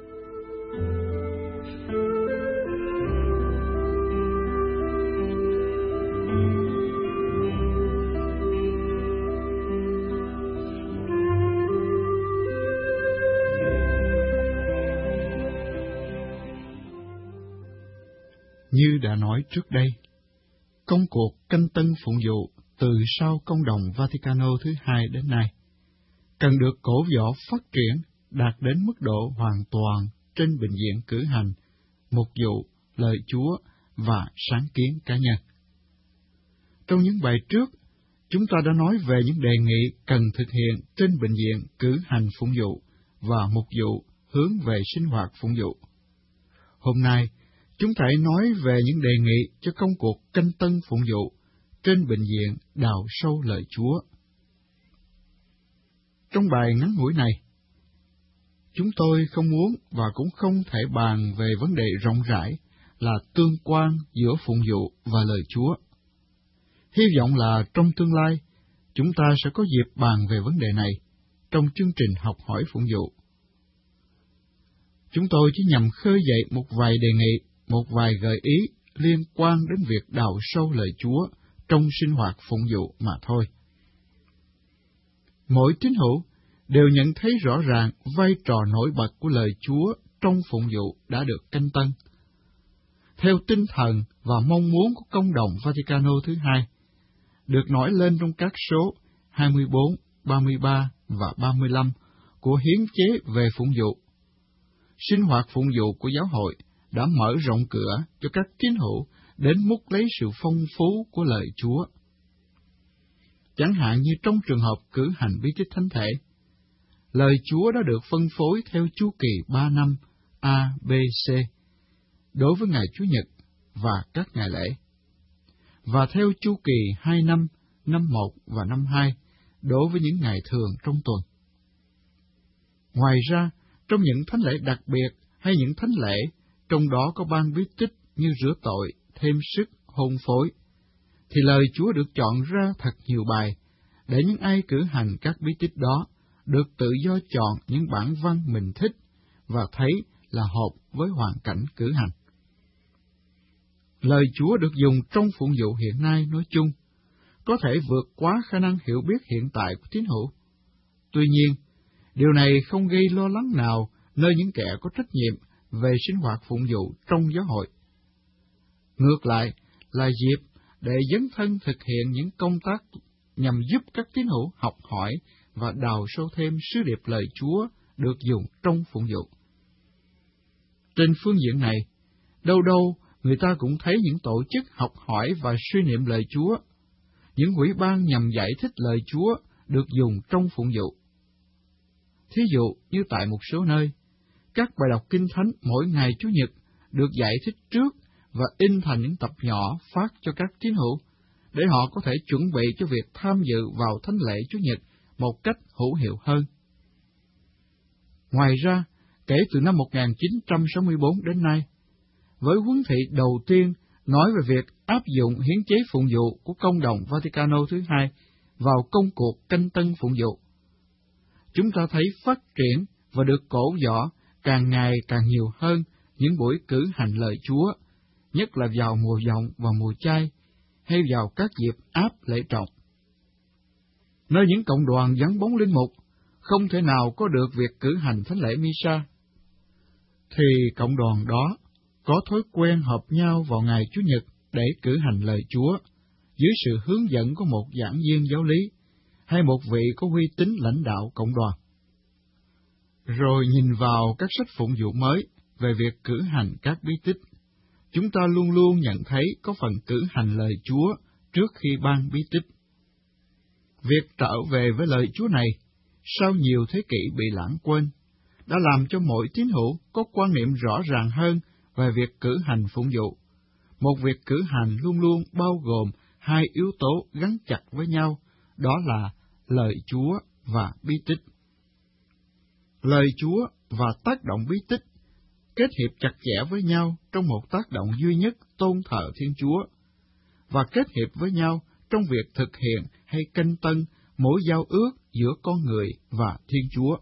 Như đã nói trước đây, công cuộc canh tân phụng vụ từ sau công đồng Vaticano thứ hai đến nay cần được cổ võ phát triển đạt đến mức độ hoàn toàn trên bệnh viện cử hành, mục vụ, lời Chúa và sáng kiến cá nhân. Trong những bài trước, chúng ta đã nói về những đề nghị cần thực hiện trên bệnh viện cử hành phụng vụ và mục vụ hướng về sinh hoạt phụng vụ. Hôm nay, chúng ta hãy nói về những đề nghị cho công cuộc canh tân phụng vụ trên bệnh viện đào sâu lời Chúa. Trong bài ngắn ngủi này, chúng tôi không muốn và cũng không thể bàn về vấn đề rộng rãi là tương quan giữa phụng vụ và lời Chúa. Hy vọng là trong tương lai, chúng ta sẽ có dịp bàn về vấn đề này trong chương trình học hỏi phụng vụ. Chúng tôi chỉ nhằm khơi dậy một vài đề nghị, một vài gợi ý liên quan đến việc đào sâu lời Chúa trong sinh hoạt phụng vụ mà thôi. Mỗi tín hữu đều nhận thấy rõ ràng vai trò nổi bật của lời Chúa trong phụng vụ đã được canh tân. Theo tinh thần và mong muốn của công đồng Vaticano thứ hai, được nổi lên trong các số hai mươi bốn, ba mươi ba và ba mươi lăm của hiến chế về phụng vụ. Sinh hoạt phụng vụ của giáo hội đã mở rộng cửa cho các tín hữu đến múc lấy sự phong phú của lời Chúa. Chẳng hạn như trong trường hợp cử hành bí tích thánh thể, lời Chúa đã được phân phối theo chu kỳ ba năm A, B, C đối với ngày Chủ nhật và các ngày lễ, và theo chu kỳ hai năm, năm một và năm hai đối với những ngày thường trong tuần. Ngoài ra, trong những thánh lễ đặc biệt hay những thánh lễ trong đó có ban bí tích như rửa tội, thêm sức, hôn phối, thì lời Chúa được chọn ra thật nhiều bài để những ai cử hành các bí tích đó được tự do chọn những bản văn mình thích và thấy là hợp với hoàn cảnh cử hành. Lời Chúa được dùng trong phụng vụ hiện nay nói chung có thể vượt quá khả năng hiểu biết hiện tại của tín hữu. Tuy nhiên, điều này không gây lo lắng nào nơi những kẻ có trách nhiệm về sinh hoạt phụng vụ trong giáo hội. Ngược lại, là dịp để dấn thân thực hiện những công tác nhằm giúp các tín hữu học hỏi và đào sâu thêm sứ điệp lời Chúa được dùng trong phụng vụ. Trên phương diện này, đâu đâu người ta cũng thấy những tổ chức học hỏi và suy niệm lời Chúa, những ủy ban nhằm giải thích lời Chúa được dùng trong phụng vụ. Thí dụ như tại một số nơi, các bài đọc Kinh Thánh mỗi ngày Chủ nhật được giải thích trước và in thành những tập nhỏ phát cho các tín hữu, để họ có thể chuẩn bị cho việc tham dự vào thánh lễ Chủ nhật một cách hữu hiệu hơn. Ngoài ra, kể từ năm một nghìn chín trăm sáu mươi bốn đến nay, với huấn thị đầu tiên nói về việc áp dụng hiến chế phụng vụ của công đồng Vaticano thứ hai vào công cuộc canh tân phụng vụ, chúng ta thấy phát triển và được cổ võ càng ngày càng nhiều hơn những buổi cử hành lời Chúa, nhất là vào mùa vọng và mùa chay, hay vào các dịp áp lễ trọng. Nơi những cộng đoàn vắng bóng linh mục không thể nào có được việc cử hành thánh lễ Misa, thì cộng đoàn đó có thói quen họp nhau vào ngày Chủ nhật để cử hành lời Chúa, dưới sự hướng dẫn của một giảng viên giáo lý hay một vị có uy tín lãnh đạo cộng đoàn. Rồi nhìn vào các sách phụng vụ mới về việc cử hành các bí tích, chúng ta luôn luôn nhận thấy có phần cử hành lời Chúa trước khi ban bí tích. Việc trở về với lời Chúa này, sau nhiều thế kỷ bị lãng quên, đã làm cho mỗi tín hữu có quan niệm rõ ràng hơn về việc cử hành phụng vụ. Một việc cử hành luôn luôn bao gồm hai yếu tố gắn chặt với nhau, đó là lời Chúa và bí tích. Lời Chúa và tác động bí tích kết hiệp chặt chẽ với nhau trong một tác động duy nhất tôn thờ Thiên Chúa, và kết hiệp với nhau trong việc thực hiện hay canh tân mối giao ước giữa con người và Thiên Chúa.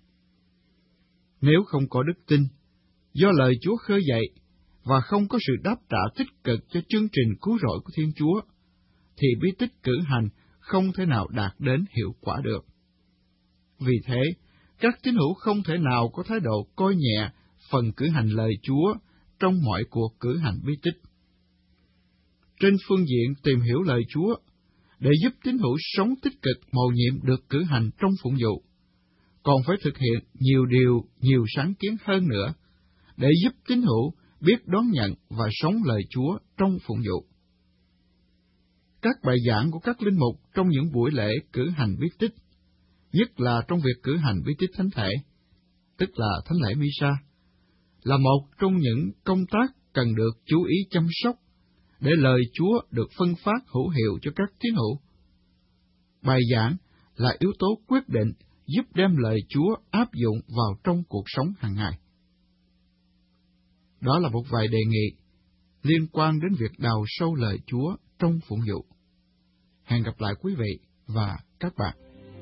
Nếu không có đức tin, do lời Chúa khơi dậy, và không có sự đáp trả tích cực cho chương trình cứu rỗi của Thiên Chúa, thì bí tích cử hành không thể nào đạt đến hiệu quả được. Vì thế, các tín hữu không thể nào có thái độ coi nhẹ phần cử hành lời Chúa trong mọi cuộc cử hành bí tích. Trên phương diện tìm hiểu lời Chúa, để giúp tín hữu sống tích cực mầu nhiệm được cử hành trong phụng vụ, còn phải thực hiện nhiều điều, nhiều sáng kiến hơn nữa, để giúp tín hữu biết đón nhận và sống lời Chúa trong phụng vụ. Các bài giảng của các linh mục trong những buổi lễ cử hành bí tích, nhất là trong việc cử hành bí tích thánh thể, tức là thánh lễ Misa, là một trong những công tác cần được chú ý chăm sóc để lời Chúa được phân phát hữu hiệu cho các tín hữu. Bài giảng là yếu tố quyết định giúp đem lời Chúa áp dụng vào trong cuộc sống hàng ngày. Đó là một vài đề nghị liên quan đến việc đào sâu lời Chúa trong phụng vụ. Hẹn gặp lại quý vị và các bạn.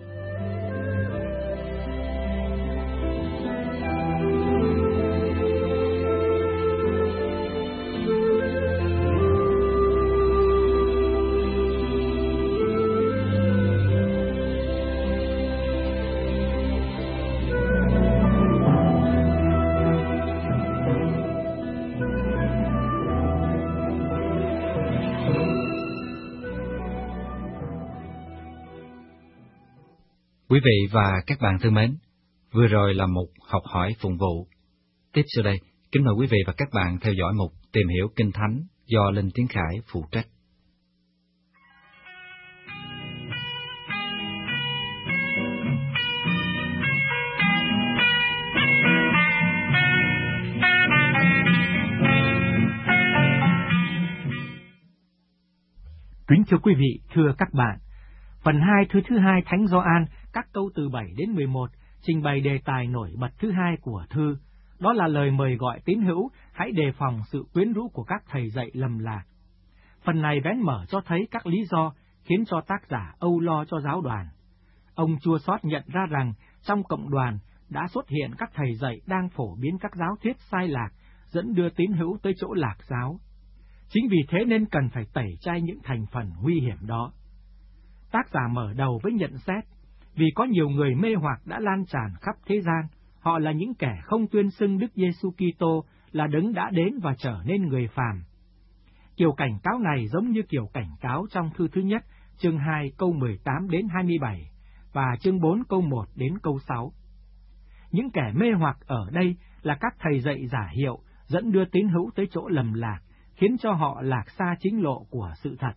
Quý vị và các bạn thân mến, vừa rồi là một học hỏi phụng vụ. Tiếp sau đây, kính mời quý vị và các bạn theo dõi mục Tìm hiểu Kinh Thánh do Linh Tiến Khải phụ trách. Kính thưa quý vị, thưa các bạn, phần hai thư thứ hai Thánh Gioan, các câu từ bảy đến mười một, trình bày đề tài nổi bật thứ hai của thư, đó là lời mời gọi tín hữu hãy đề phòng sự quyến rũ của các thầy dạy lầm lạc. Phần này vén mở cho thấy các lý do khiến cho tác giả âu lo cho giáo đoàn. Ông chua xót nhận ra rằng trong cộng đoàn đã xuất hiện các thầy dạy đang phổ biến các giáo thuyết sai lạc, dẫn đưa tín hữu tới chỗ lạc giáo. Chính vì thế nên cần phải tẩy chay những thành phần nguy hiểm đó. Tác giả mở đầu với nhận xét, vì có nhiều người mê hoặc đã lan tràn khắp thế gian, họ là những kẻ không tuyên xưng Đức Giêsu Kitô là đấng đã đến và trở nên người phàm. Kiểu cảnh cáo này giống như kiểu cảnh cáo trong thư thứ nhất, chương hai câu mười tám đến hai mươi bảy và chương bốn câu một đến câu sáu. Những kẻ mê hoặc ở đây là các thầy dạy giả hiệu dẫn đưa tín hữu tới chỗ lầm lạc, khiến cho họ lạc xa chính lộ của sự thật.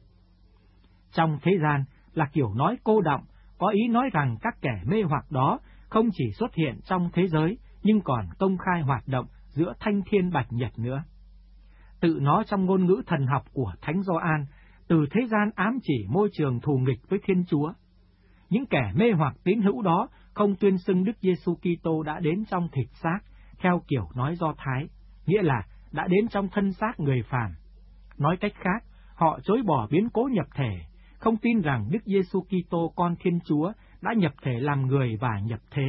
Trong thế gian là kiểu nói cô đọng, có ý nói rằng các kẻ mê hoặc đó không chỉ xuất hiện trong thế giới, nhưng còn công khai hoạt động giữa thanh thiên bạch nhật nữa. Tự nó trong ngôn ngữ thần học của Thánh Gioan, từ thế gian ám chỉ môi trường thù nghịch với Thiên Chúa. Những kẻ mê hoặc tín hữu đó không tuyên xưng Đức Giêsu Kitô đã đến trong thịt xác, theo kiểu nói Do Thái, nghĩa là đã đến trong thân xác người phàm. Nói cách khác, họ chối bỏ biến cố nhập thể, không tin rằng Đức Giêsu Kitô con Thiên Chúa đã nhập thể làm người và nhập thế.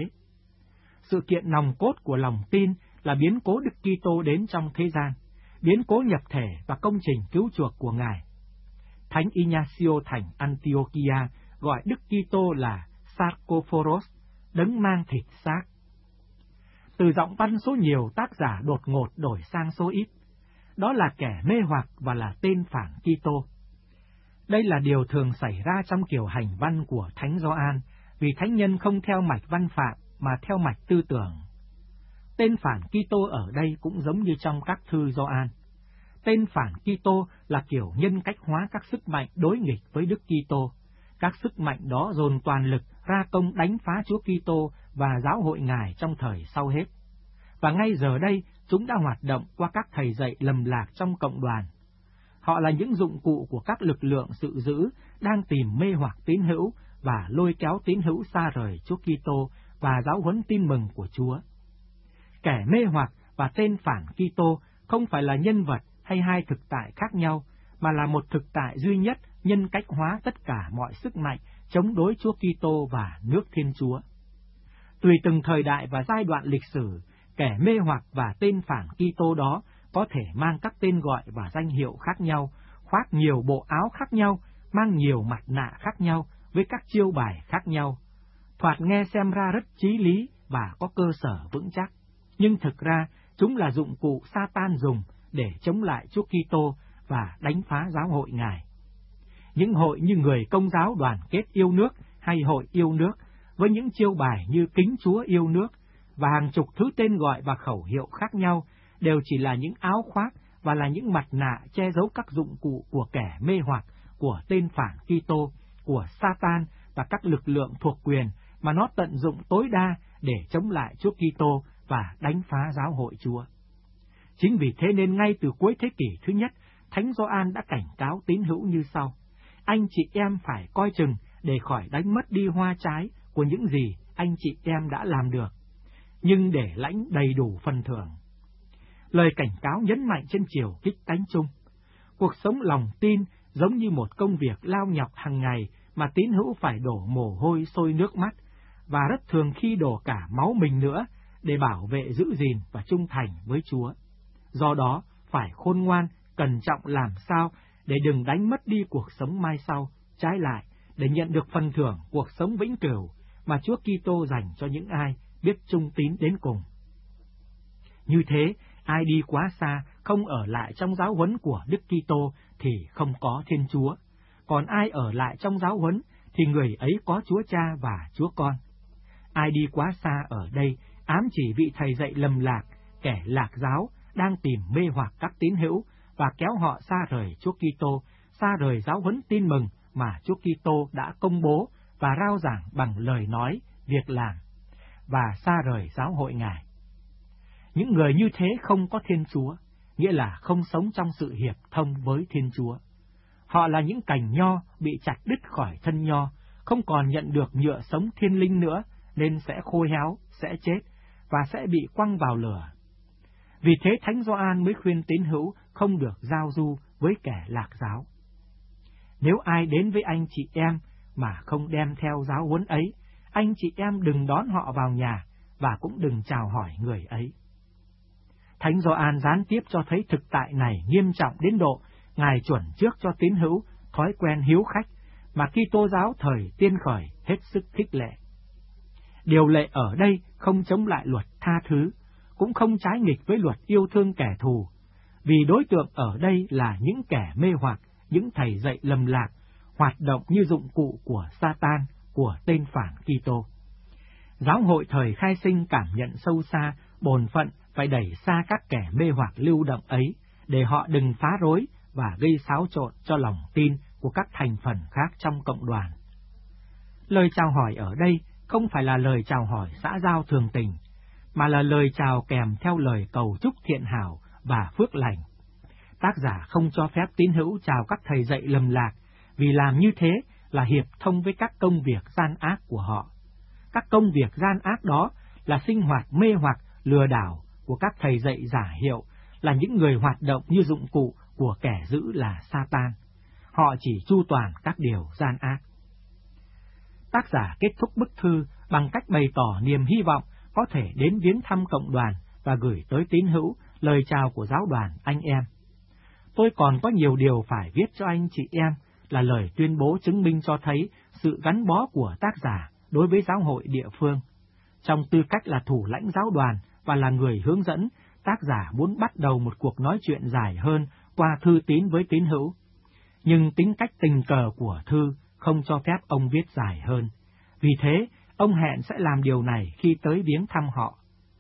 Sự kiện nòng cốt của lòng tin là biến cố Đức Kitô đến trong thế gian, biến cố nhập thể và công trình cứu chuộc của Ngài. Thánh Ignacio thành Antiochia gọi Đức Kitô là Sarkophoros, đấng mang thịt xác. Từ giọng văn số nhiều, tác giả đột ngột đổi sang số ít. Đó là kẻ mê hoặc và là tên phản Kitô. Đây là điều thường xảy ra trong kiểu hành văn của Thánh Gioan, vì thánh nhân không theo mạch văn phạm mà theo mạch tư tưởng. Tên phản Kitô ở đây cũng giống như trong các thư Gioan. Tên phản Kitô là kiểu nhân cách hóa các sức mạnh đối nghịch với Đức Kitô. Các sức mạnh đó dồn toàn lực ra công đánh phá Chúa Kitô và giáo hội Ngài trong thời sau hết. Và ngay giờ đây, chúng đã hoạt động qua các thầy dạy lầm lạc trong cộng đoàn. Họ là những dụng cụ của các lực lượng sự dữ đang tìm mê hoặc tín hữu và lôi kéo tín hữu xa rời Chúa Kitô và giáo huấn tin mừng của Chúa. Kẻ mê hoặc và tên phản Kitô không phải là nhân vật hay hai thực tại khác nhau, mà là một thực tại duy nhất nhân cách hóa tất cả mọi sức mạnh chống đối Chúa Kitô và nước Thiên Chúa. Tùy từng thời đại và giai đoạn lịch sử, kẻ mê hoặc và tên phản Kitô đó có thể mang các tên gọi và danh hiệu khác nhau, khoác nhiều bộ áo khác nhau, mang nhiều mặt nạ khác nhau với các chiêu bài khác nhau. Thoạt nghe xem ra rất chí lý và có cơ sở vững chắc, nhưng thực ra chúng là dụng cụ Sa-tan dùng để chống lại Chúa Kitô và đánh phá giáo hội Ngài. Những hội như người Công giáo đoàn kết yêu nước hay hội yêu nước, với những chiêu bài như kính Chúa yêu nước và hàng chục thứ tên gọi và khẩu hiệu khác nhau, đều chỉ là những áo khoác và là những mặt nạ che giấu các dụng cụ của kẻ mê hoặc, của tên phản Kitô, của Sa-tan và các lực lượng thuộc quyền mà nó tận dụng tối đa để chống lại Chúa Kitô và đánh phá giáo hội Chúa. Chính vì thế nên ngay từ cuối thế kỷ thứ nhất, Thánh Gioan đã cảnh cáo tín hữu như sau: anh chị em phải coi chừng để khỏi đánh mất đi hoa trái của những gì anh chị em đã làm được, nhưng để lãnh đầy đủ phần thưởng. Lời cảnh cáo nhấn mạnh trên chiều kích tánh chung. Cuộc sống lòng tin giống như một công việc lao nhọc hàng ngày mà tín hữu phải đổ mồ hôi sôi nước mắt, và rất thường khi đổ cả máu mình nữa để bảo vệ giữ gìn và trung thành với Chúa. Do đó, phải khôn ngoan, cẩn trọng làm sao để đừng đánh mất đi cuộc sống mai sau, trái lại, để nhận được phần thưởng cuộc sống vĩnh cửu mà Chúa Kitô dành cho những ai biết trung tín đến cùng. Như thế, ai đi quá xa, không ở lại trong giáo huấn của Đức Kitô thì không có Thiên Chúa, còn ai ở lại trong giáo huấn thì người ấy có Chúa Cha và Chúa Con. Ai đi quá xa ở đây ám chỉ vị thầy dạy lầm lạc, kẻ lạc giáo đang tìm mê hoặc các tín hữu và kéo họ xa rời Chúa Kitô, xa rời giáo huấn tin mừng mà Chúa Kitô đã công bố và rao giảng bằng lời nói, việc làm, và xa rời giáo hội Ngài. Những người như thế không có Thiên Chúa, nghĩa là không sống trong sự hiệp thông với Thiên Chúa. Họ là những cành nho bị chặt đứt khỏi thân nho, không còn nhận được nhựa sống thiên linh nữa, nên sẽ khô héo, sẽ chết, và sẽ bị quăng vào lửa. Vì thế Thánh Gioan mới khuyên tín hữu không được giao du với kẻ lạc giáo. Nếu ai đến với anh chị em mà không đem theo giáo huấn ấy, anh chị em đừng đón họ vào nhà và cũng đừng chào hỏi người ấy. Thánh Gioan gián tiếp cho thấy thực tại này nghiêm trọng đến độ Ngài chuẩn trước cho tín hữu thói quen hiếu khách mà Kitô giáo thời tiên khởi hết sức khích lệ. Điều lệ ở đây không chống lại luật tha thứ, cũng không trái nghịch với luật yêu thương kẻ thù, vì đối tượng ở đây là những kẻ mê hoặc, những thầy dạy lầm lạc, hoạt động như dụng cụ của Sa-tan, của tên phản Kitô. Giáo hội thời khai sinh cảm nhận sâu xa bổn phận phải đẩy xa các kẻ mê hoặc lưu động ấy, để họ đừng phá rối và gây xáo trộn cho lòng tin của các thành phần khác trong cộng đoàn. Lời chào hỏi ở đây không phải là lời chào hỏi xã giao thường tình, mà là lời chào kèm theo lời cầu chúc thiện hảo và phước lành. Tác giả không cho phép tín hữu chào các thầy dạy lầm lạc, vì làm như thế là hiệp thông với các công việc gian ác của họ. Các công việc gian ác đó là sinh hoạt mê hoặc, lừa đảo của các thầy dạy giả hiệu, là những người hoạt động như dụng cụ của kẻ dữ là Sa-tan. Họ chỉ chu toàn các điều gian ác. Tác giả kết thúc bức thư bằng cách bày tỏ niềm hy vọng có thể đến viếng thăm cộng đoàn và gửi tới tín hữu lời chào của giáo đoàn anh em. Tôi còn có nhiều điều phải viết cho anh chị em, là lời tuyên bố chứng minh cho thấy sự gắn bó của tác giả đối với giáo hội địa phương. Trong tư cách là thủ lãnh giáo đoàn và là người hướng dẫn, tác giả muốn bắt đầu một cuộc nói chuyện dài hơn qua thư tín với tín hữu. Nhưng tính cách tình cờ của thư không cho phép ông viết dài hơn. Vì thế, ông hẹn sẽ làm điều này khi tới viếng thăm họ.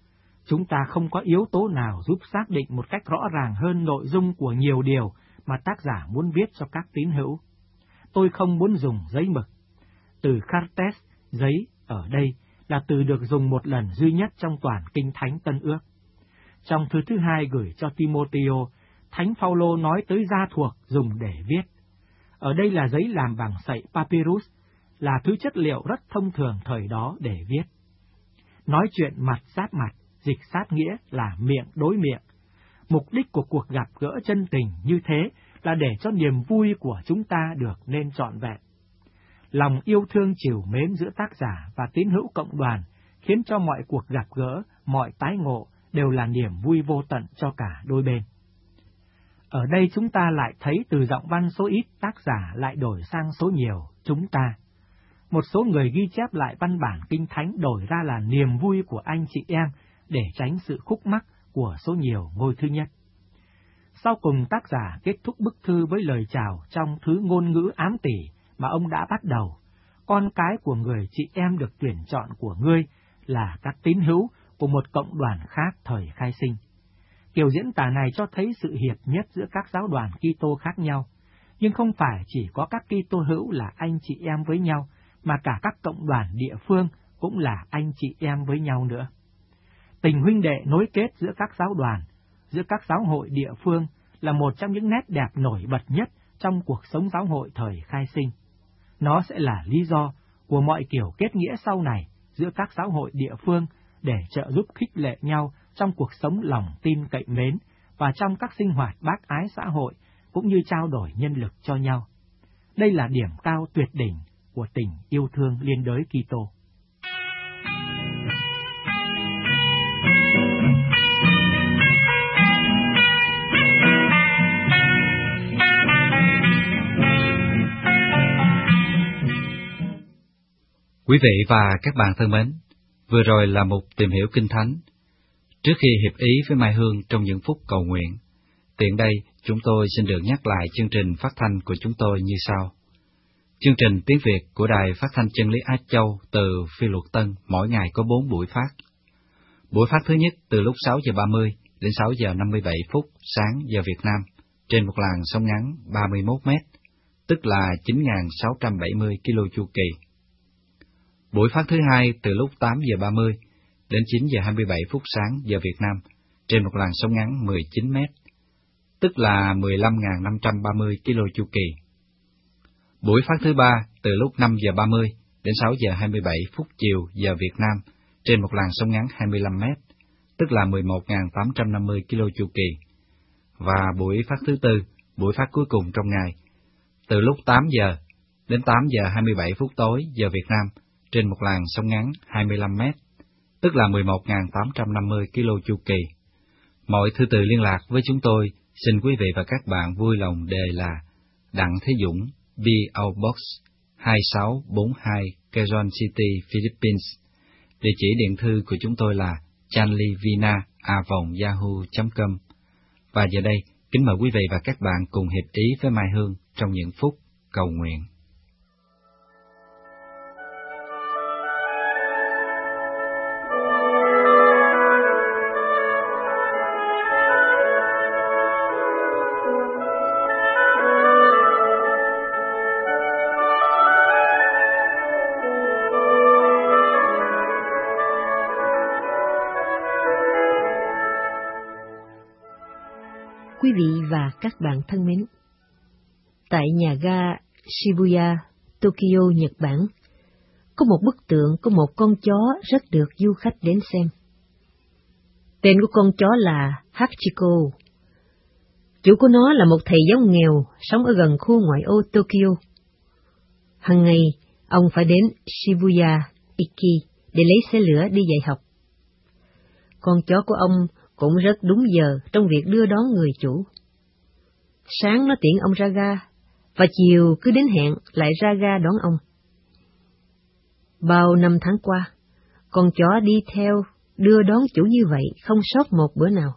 chúng ta không có yếu tố nào giúp xác định một cách rõ ràng hơn nội dung của nhiều điều mà tác giả muốn viết cho các tín hữu. Tôi không muốn dùng giấy mực. Từ cartes, giấy, ở đây là từ được dùng một lần duy nhất trong toàn Kinh Thánh Tân Ước. Trong thư thứ hai gửi cho Timôtheo, Thánh Phaolô nói tới da thuộc dùng để viết. Ở đây là giấy làm bằng sậy papyrus, là thứ chất liệu rất thông thường thời đó để viết. Nói chuyện mặt sát mặt, dịch sát nghĩa là miệng đối miệng. Mục đích của cuộc gặp gỡ chân tình như thế là để cho niềm vui của chúng ta được nên trọn vẹn. Lòng yêu thương trìu mến giữa tác giả và tín hữu cộng đoàn khiến cho mọi cuộc gặp gỡ, mọi tái ngộ đều là niềm vui vô tận cho cả đôi bên. Ở đây chúng ta lại thấy từ giọng văn số ít tác giả lại đổi sang số nhiều, chúng ta. Một số người ghi chép lại văn bản Kinh Thánh đổi ra là niềm vui của anh chị em để tránh sự khúc mắc của số nhiều ngôi thứ nhất. Sau cùng tác giả kết thúc bức thư với lời chào trong thứ ngôn ngữ ám tỉ mà ông đã bắt đầu. Con cái của người chị em được tuyển chọn của ngươi là các tín hữu của một cộng đoàn khác thời khai sinh. Kiểu diễn tả này cho thấy sự hiệp nhất giữa các giáo đoàn Kitô khác nhau, nhưng không phải chỉ có các Kitô hữu là anh chị em với nhau, mà cả các cộng đoàn địa phương cũng là anh chị em với nhau nữa. Tình huynh đệ nối kết giữa các giáo đoàn, giữa các giáo hội địa phương là một trong những nét đẹp nổi bật nhất trong cuộc sống giáo hội thời khai sinh. Nó sẽ là lý do của mọi kiểu kết nghĩa sau này giữa các giáo hội địa phương để trợ giúp khích lệ nhau trong cuộc sống lòng tin cậy mến và trong các sinh hoạt bác ái xã hội cũng như trao đổi nhân lực cho nhau. Đây là điểm cao tuyệt đỉnh của tình yêu thương liên đới Kitô. Quý vị và các bạn thân mến, vừa rồi là một tìm hiểu Kinh Thánh. Trước khi hiệp ý với Mai Hương trong những phút cầu nguyện, tiện đây chúng tôi xin được nhắc lại chương trình phát thanh của chúng tôi như sau. Chương trình tiếng Việt của Đài Phát thanh Chân lý Á Châu từ Phi Luật Tân mỗi ngày có bốn buổi phát. Buổi phát thứ nhất từ lúc sáu giờ ba mươi đến sáu giờ năm mươi bảy phút sáng giờ Việt Nam trên một làn sóng ngắn ba mươi mốt mét, tức là chín nghìn sáu trăm bảy mươi ki lô chu kỳ. Buổi phát thứ hai từ lúc tám giờ ba mươi đến chín giờ hai mươi bảy phút sáng giờ Việt Nam trên một làn sóng ngắn mười chín mét, tức là mười lăm nghìn năm trăm ba mươi ki lô chu kỳ. Buổi phát thứ ba từ lúc năm giờ ba mươi đến sáu giờ hai mươi bảy phút chiều giờ Việt Nam trên một làn sóng ngắn hai mươi lăm mét, tức là mười một nghìn tám trăm năm mươi ki lô chu kỳ. Và buổi phát thứ tư, buổi phát cuối cùng trong ngày, từ lúc tám giờ đến tám giờ hai mươi bảy phút tối giờ Việt Nam trên một làn sóng ngắn hai mươi lăm mét, tức là mười một nghìn tám trăm năm mươi ki lô chu kỳ. Mọi thư từ liên lạc với chúng tôi, xin quý vị và các bạn vui lòng đề là Đặng Thế Dũng, pê ô Box hai sáu bốn hai, Quezon City, Philippines. Địa chỉ điện thư của chúng tôi là chanlivina a vòng yahoo chấm com. Và giờ đây, kính mời quý vị và các bạn cùng hiệp ý với Mai Hương trong những phút cầu nguyện. Quý vị và các bạn thân mến, tại nhà ga Shibuya, Tokyo, Nhật Bản, có một bức tượng của một con chó rất được du khách đến xem. Tên của con chó là Hachiko. Chủ của nó là một thầy giáo nghèo sống ở gần khu ngoại ô Tokyo. Hằng ngày, ông phải đến Shibuya Iki để lấy xe lửa đi dạy học. Con chó của ông cũng rất đúng giờ trong việc đưa đón người chủ. Sáng nó tiễn ông ra ga, và chiều cứ đến hẹn lại ra ga đón ông. Bao năm tháng qua, con chó đi theo đưa đón chủ như vậy không sót một bữa nào.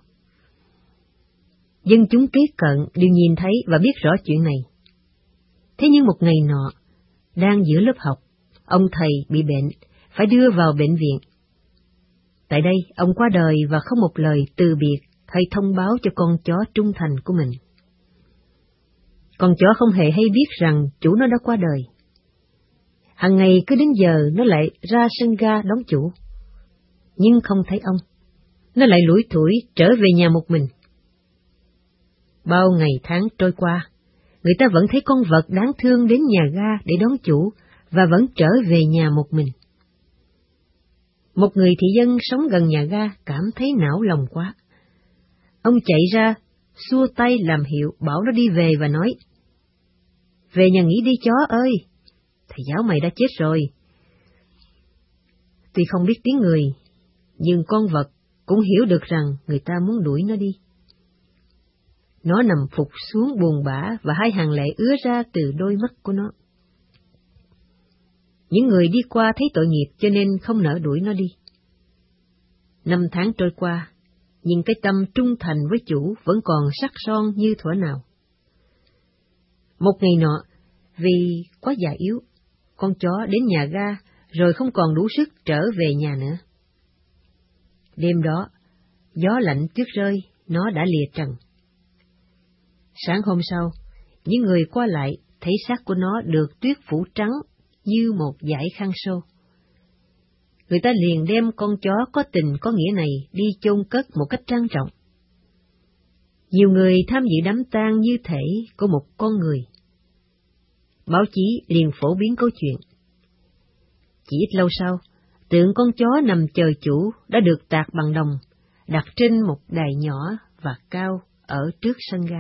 Dân chúng kế cận đều nhìn thấy và biết rõ chuyện này. Thế nhưng một ngày nọ, đang giữa lớp học, ông thầy bị bệnh, phải đưa vào bệnh viện. Tại đây, ông qua đời và không một lời từ biệt hay thông báo cho con chó trung thành của mình. Con chó không hề hay biết rằng chủ nó đã qua đời. Hằng ngày cứ đến giờ nó lại ra sân ga đón chủ, nhưng không thấy ông. Nó lại lủi thủi trở về nhà một mình. Bao ngày tháng trôi qua, người ta vẫn thấy con vật đáng thương đến nhà ga để đón chủ và vẫn trở về nhà một mình. Một người thị dân sống gần nhà ga cảm thấy não lòng quá. Ông chạy ra, xua tay làm hiệu bảo nó đi về và nói: "Về nhà nghỉ đi chó ơi, thầy giáo mày đã chết rồi." Tuy không biết tiếng người, nhưng con vật cũng hiểu được rằng người ta muốn đuổi nó đi. Nó nằm phục xuống buồn bã và hai hàng lệ ứa ra từ đôi mắt của nó. Những người đi qua thấy tội nghiệp cho nên không nỡ đuổi nó đi. Năm tháng trôi qua, nhưng cái tâm trung thành với chủ vẫn còn sắc son như thuở nào. Một ngày nọ, vì quá già yếu, con chó đến nhà ga rồi không còn đủ sức trở về nhà nữa. Đêm đó, gió lạnh tuyết rơi, nó đã lìa trần. Sáng hôm sau, những người qua lại thấy xác của nó được tuyết phủ trắng như một dải khăn sâu. Người ta liền đem con chó có tình có nghĩa này đi chôn cất một cách trang trọng. Nhiều người tham dự đám tang như thể của một con người. Báo chí liền phổ biến câu chuyện. Chỉ ít lâu sau, tượng con chó nằm chờ chủ đã được tạc bằng đồng, đặt trên một đài nhỏ và cao ở trước sân ga.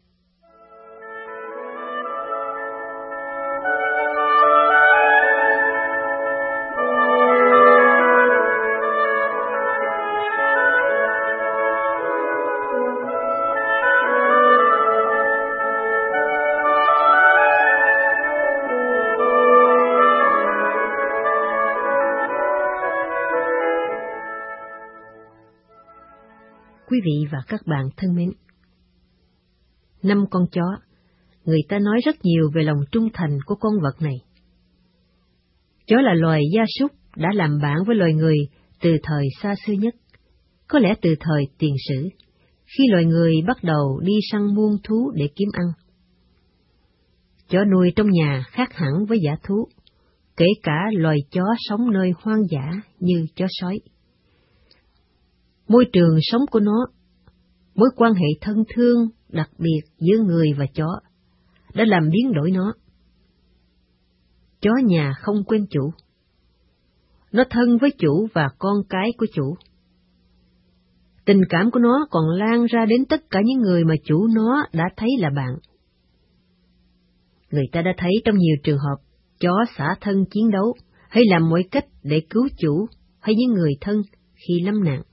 Quý vị và các bạn thân mến, năm con chó, người ta nói rất nhiều về lòng trung thành của con vật này. Chó là loài gia súc đã làm bạn với loài người từ thời xa xưa nhất, có lẽ từ thời tiền sử, khi loài người bắt đầu đi săn muôn thú để kiếm ăn. Chó nuôi trong nhà khác hẳn với dã thú, kể cả loài chó sống nơi hoang dã như chó sói. Môi trường sống của nó, mối quan hệ thân thương đặc biệt giữa người và chó, đã làm biến đổi nó. Chó nhà không quen chủ. Nó thân với chủ và con cái của chủ. Tình cảm của nó còn lan ra đến tất cả những người mà chủ nó đã thấy là bạn. Người ta đã thấy trong nhiều trường hợp, chó xả thân chiến đấu, hay làm mọi cách để cứu chủ hay những người thân khi lâm nạn.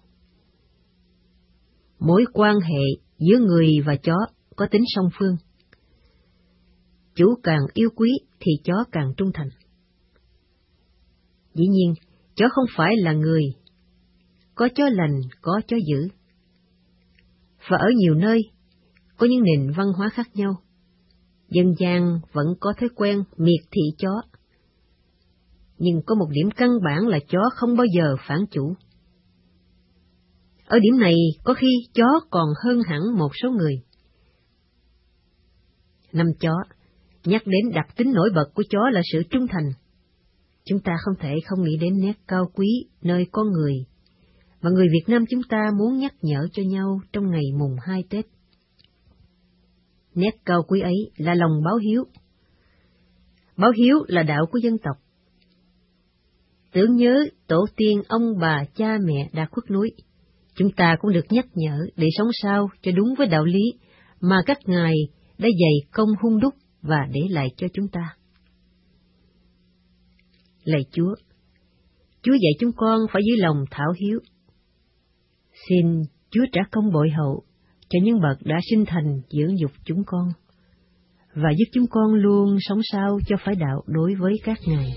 Mối quan hệ giữa người và chó có tính song phương. Chủ càng yêu quý thì chó càng trung thành. Dĩ nhiên, chó không phải là người. Có chó lành, có chó dữ. Và ở nhiều nơi, có những nền văn hóa khác nhau, dân gian vẫn có thói quen miệt thị chó. Nhưng có một điểm căn bản là chó không bao giờ phản chủ. Ở điểm này, có khi chó còn hơn hẳn một số người. Năm chó, nhắc đến đặc tính nổi bật của chó là sự trung thành. Chúng ta không thể không nghĩ đến nét cao quý nơi con người, và người Việt Nam chúng ta muốn nhắc nhở cho nhau trong ngày mùng hai Tết. Nét cao quý ấy là lòng báo hiếu. Báo hiếu là đạo của dân tộc. Tưởng nhớ tổ tiên ông bà cha mẹ đã khuất núi, chúng ta cũng được nhắc nhở để sống sao cho đúng với đạo lý mà các ngài đã dày công hun đúc và để lại cho chúng ta. Lạy Chúa, Chúa dạy chúng con phải giữ lòng thảo hiếu. Xin Chúa trả công bội hậu cho những bậc đã sinh thành dưỡng dục chúng con, và giúp chúng con luôn sống sao cho phải đạo đối với các ngài.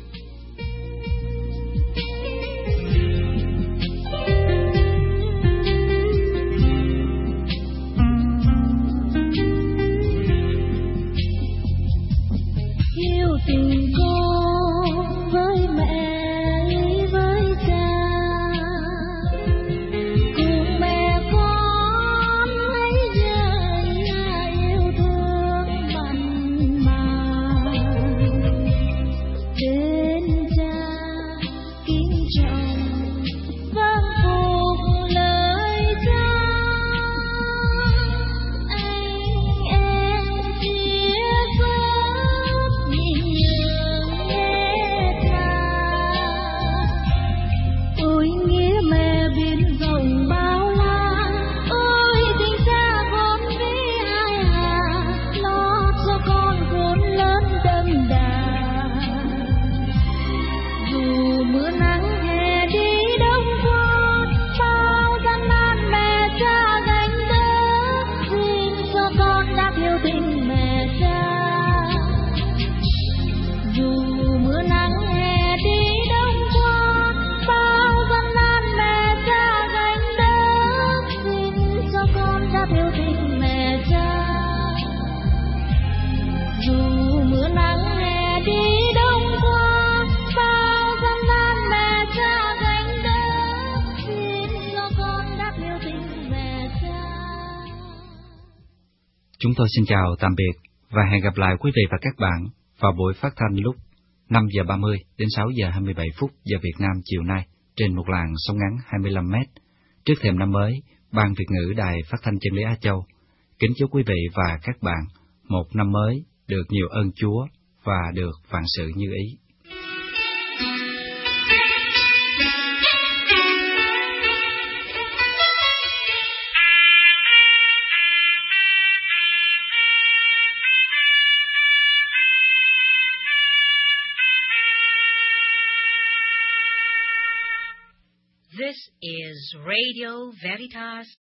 Tình con với mẹ với cha Chúng tôi xin chào tạm biệt và hẹn gặp lại quý vị và các bạn vào buổi phát thanh lúc năm giờ ba mươi đến sáu giờ hai mươi bảy phút giờ Việt Nam chiều nay trên một làn sóng ngắn hai mươi lăm mét. Trước thềm năm mới, Ban Việt ngữ Đài Phát thanh Chân lý Á Châu kính chúc quý vị và các bạn một năm mới được nhiều ơn Chúa và được vạn sự như ý. This is Radio Veritas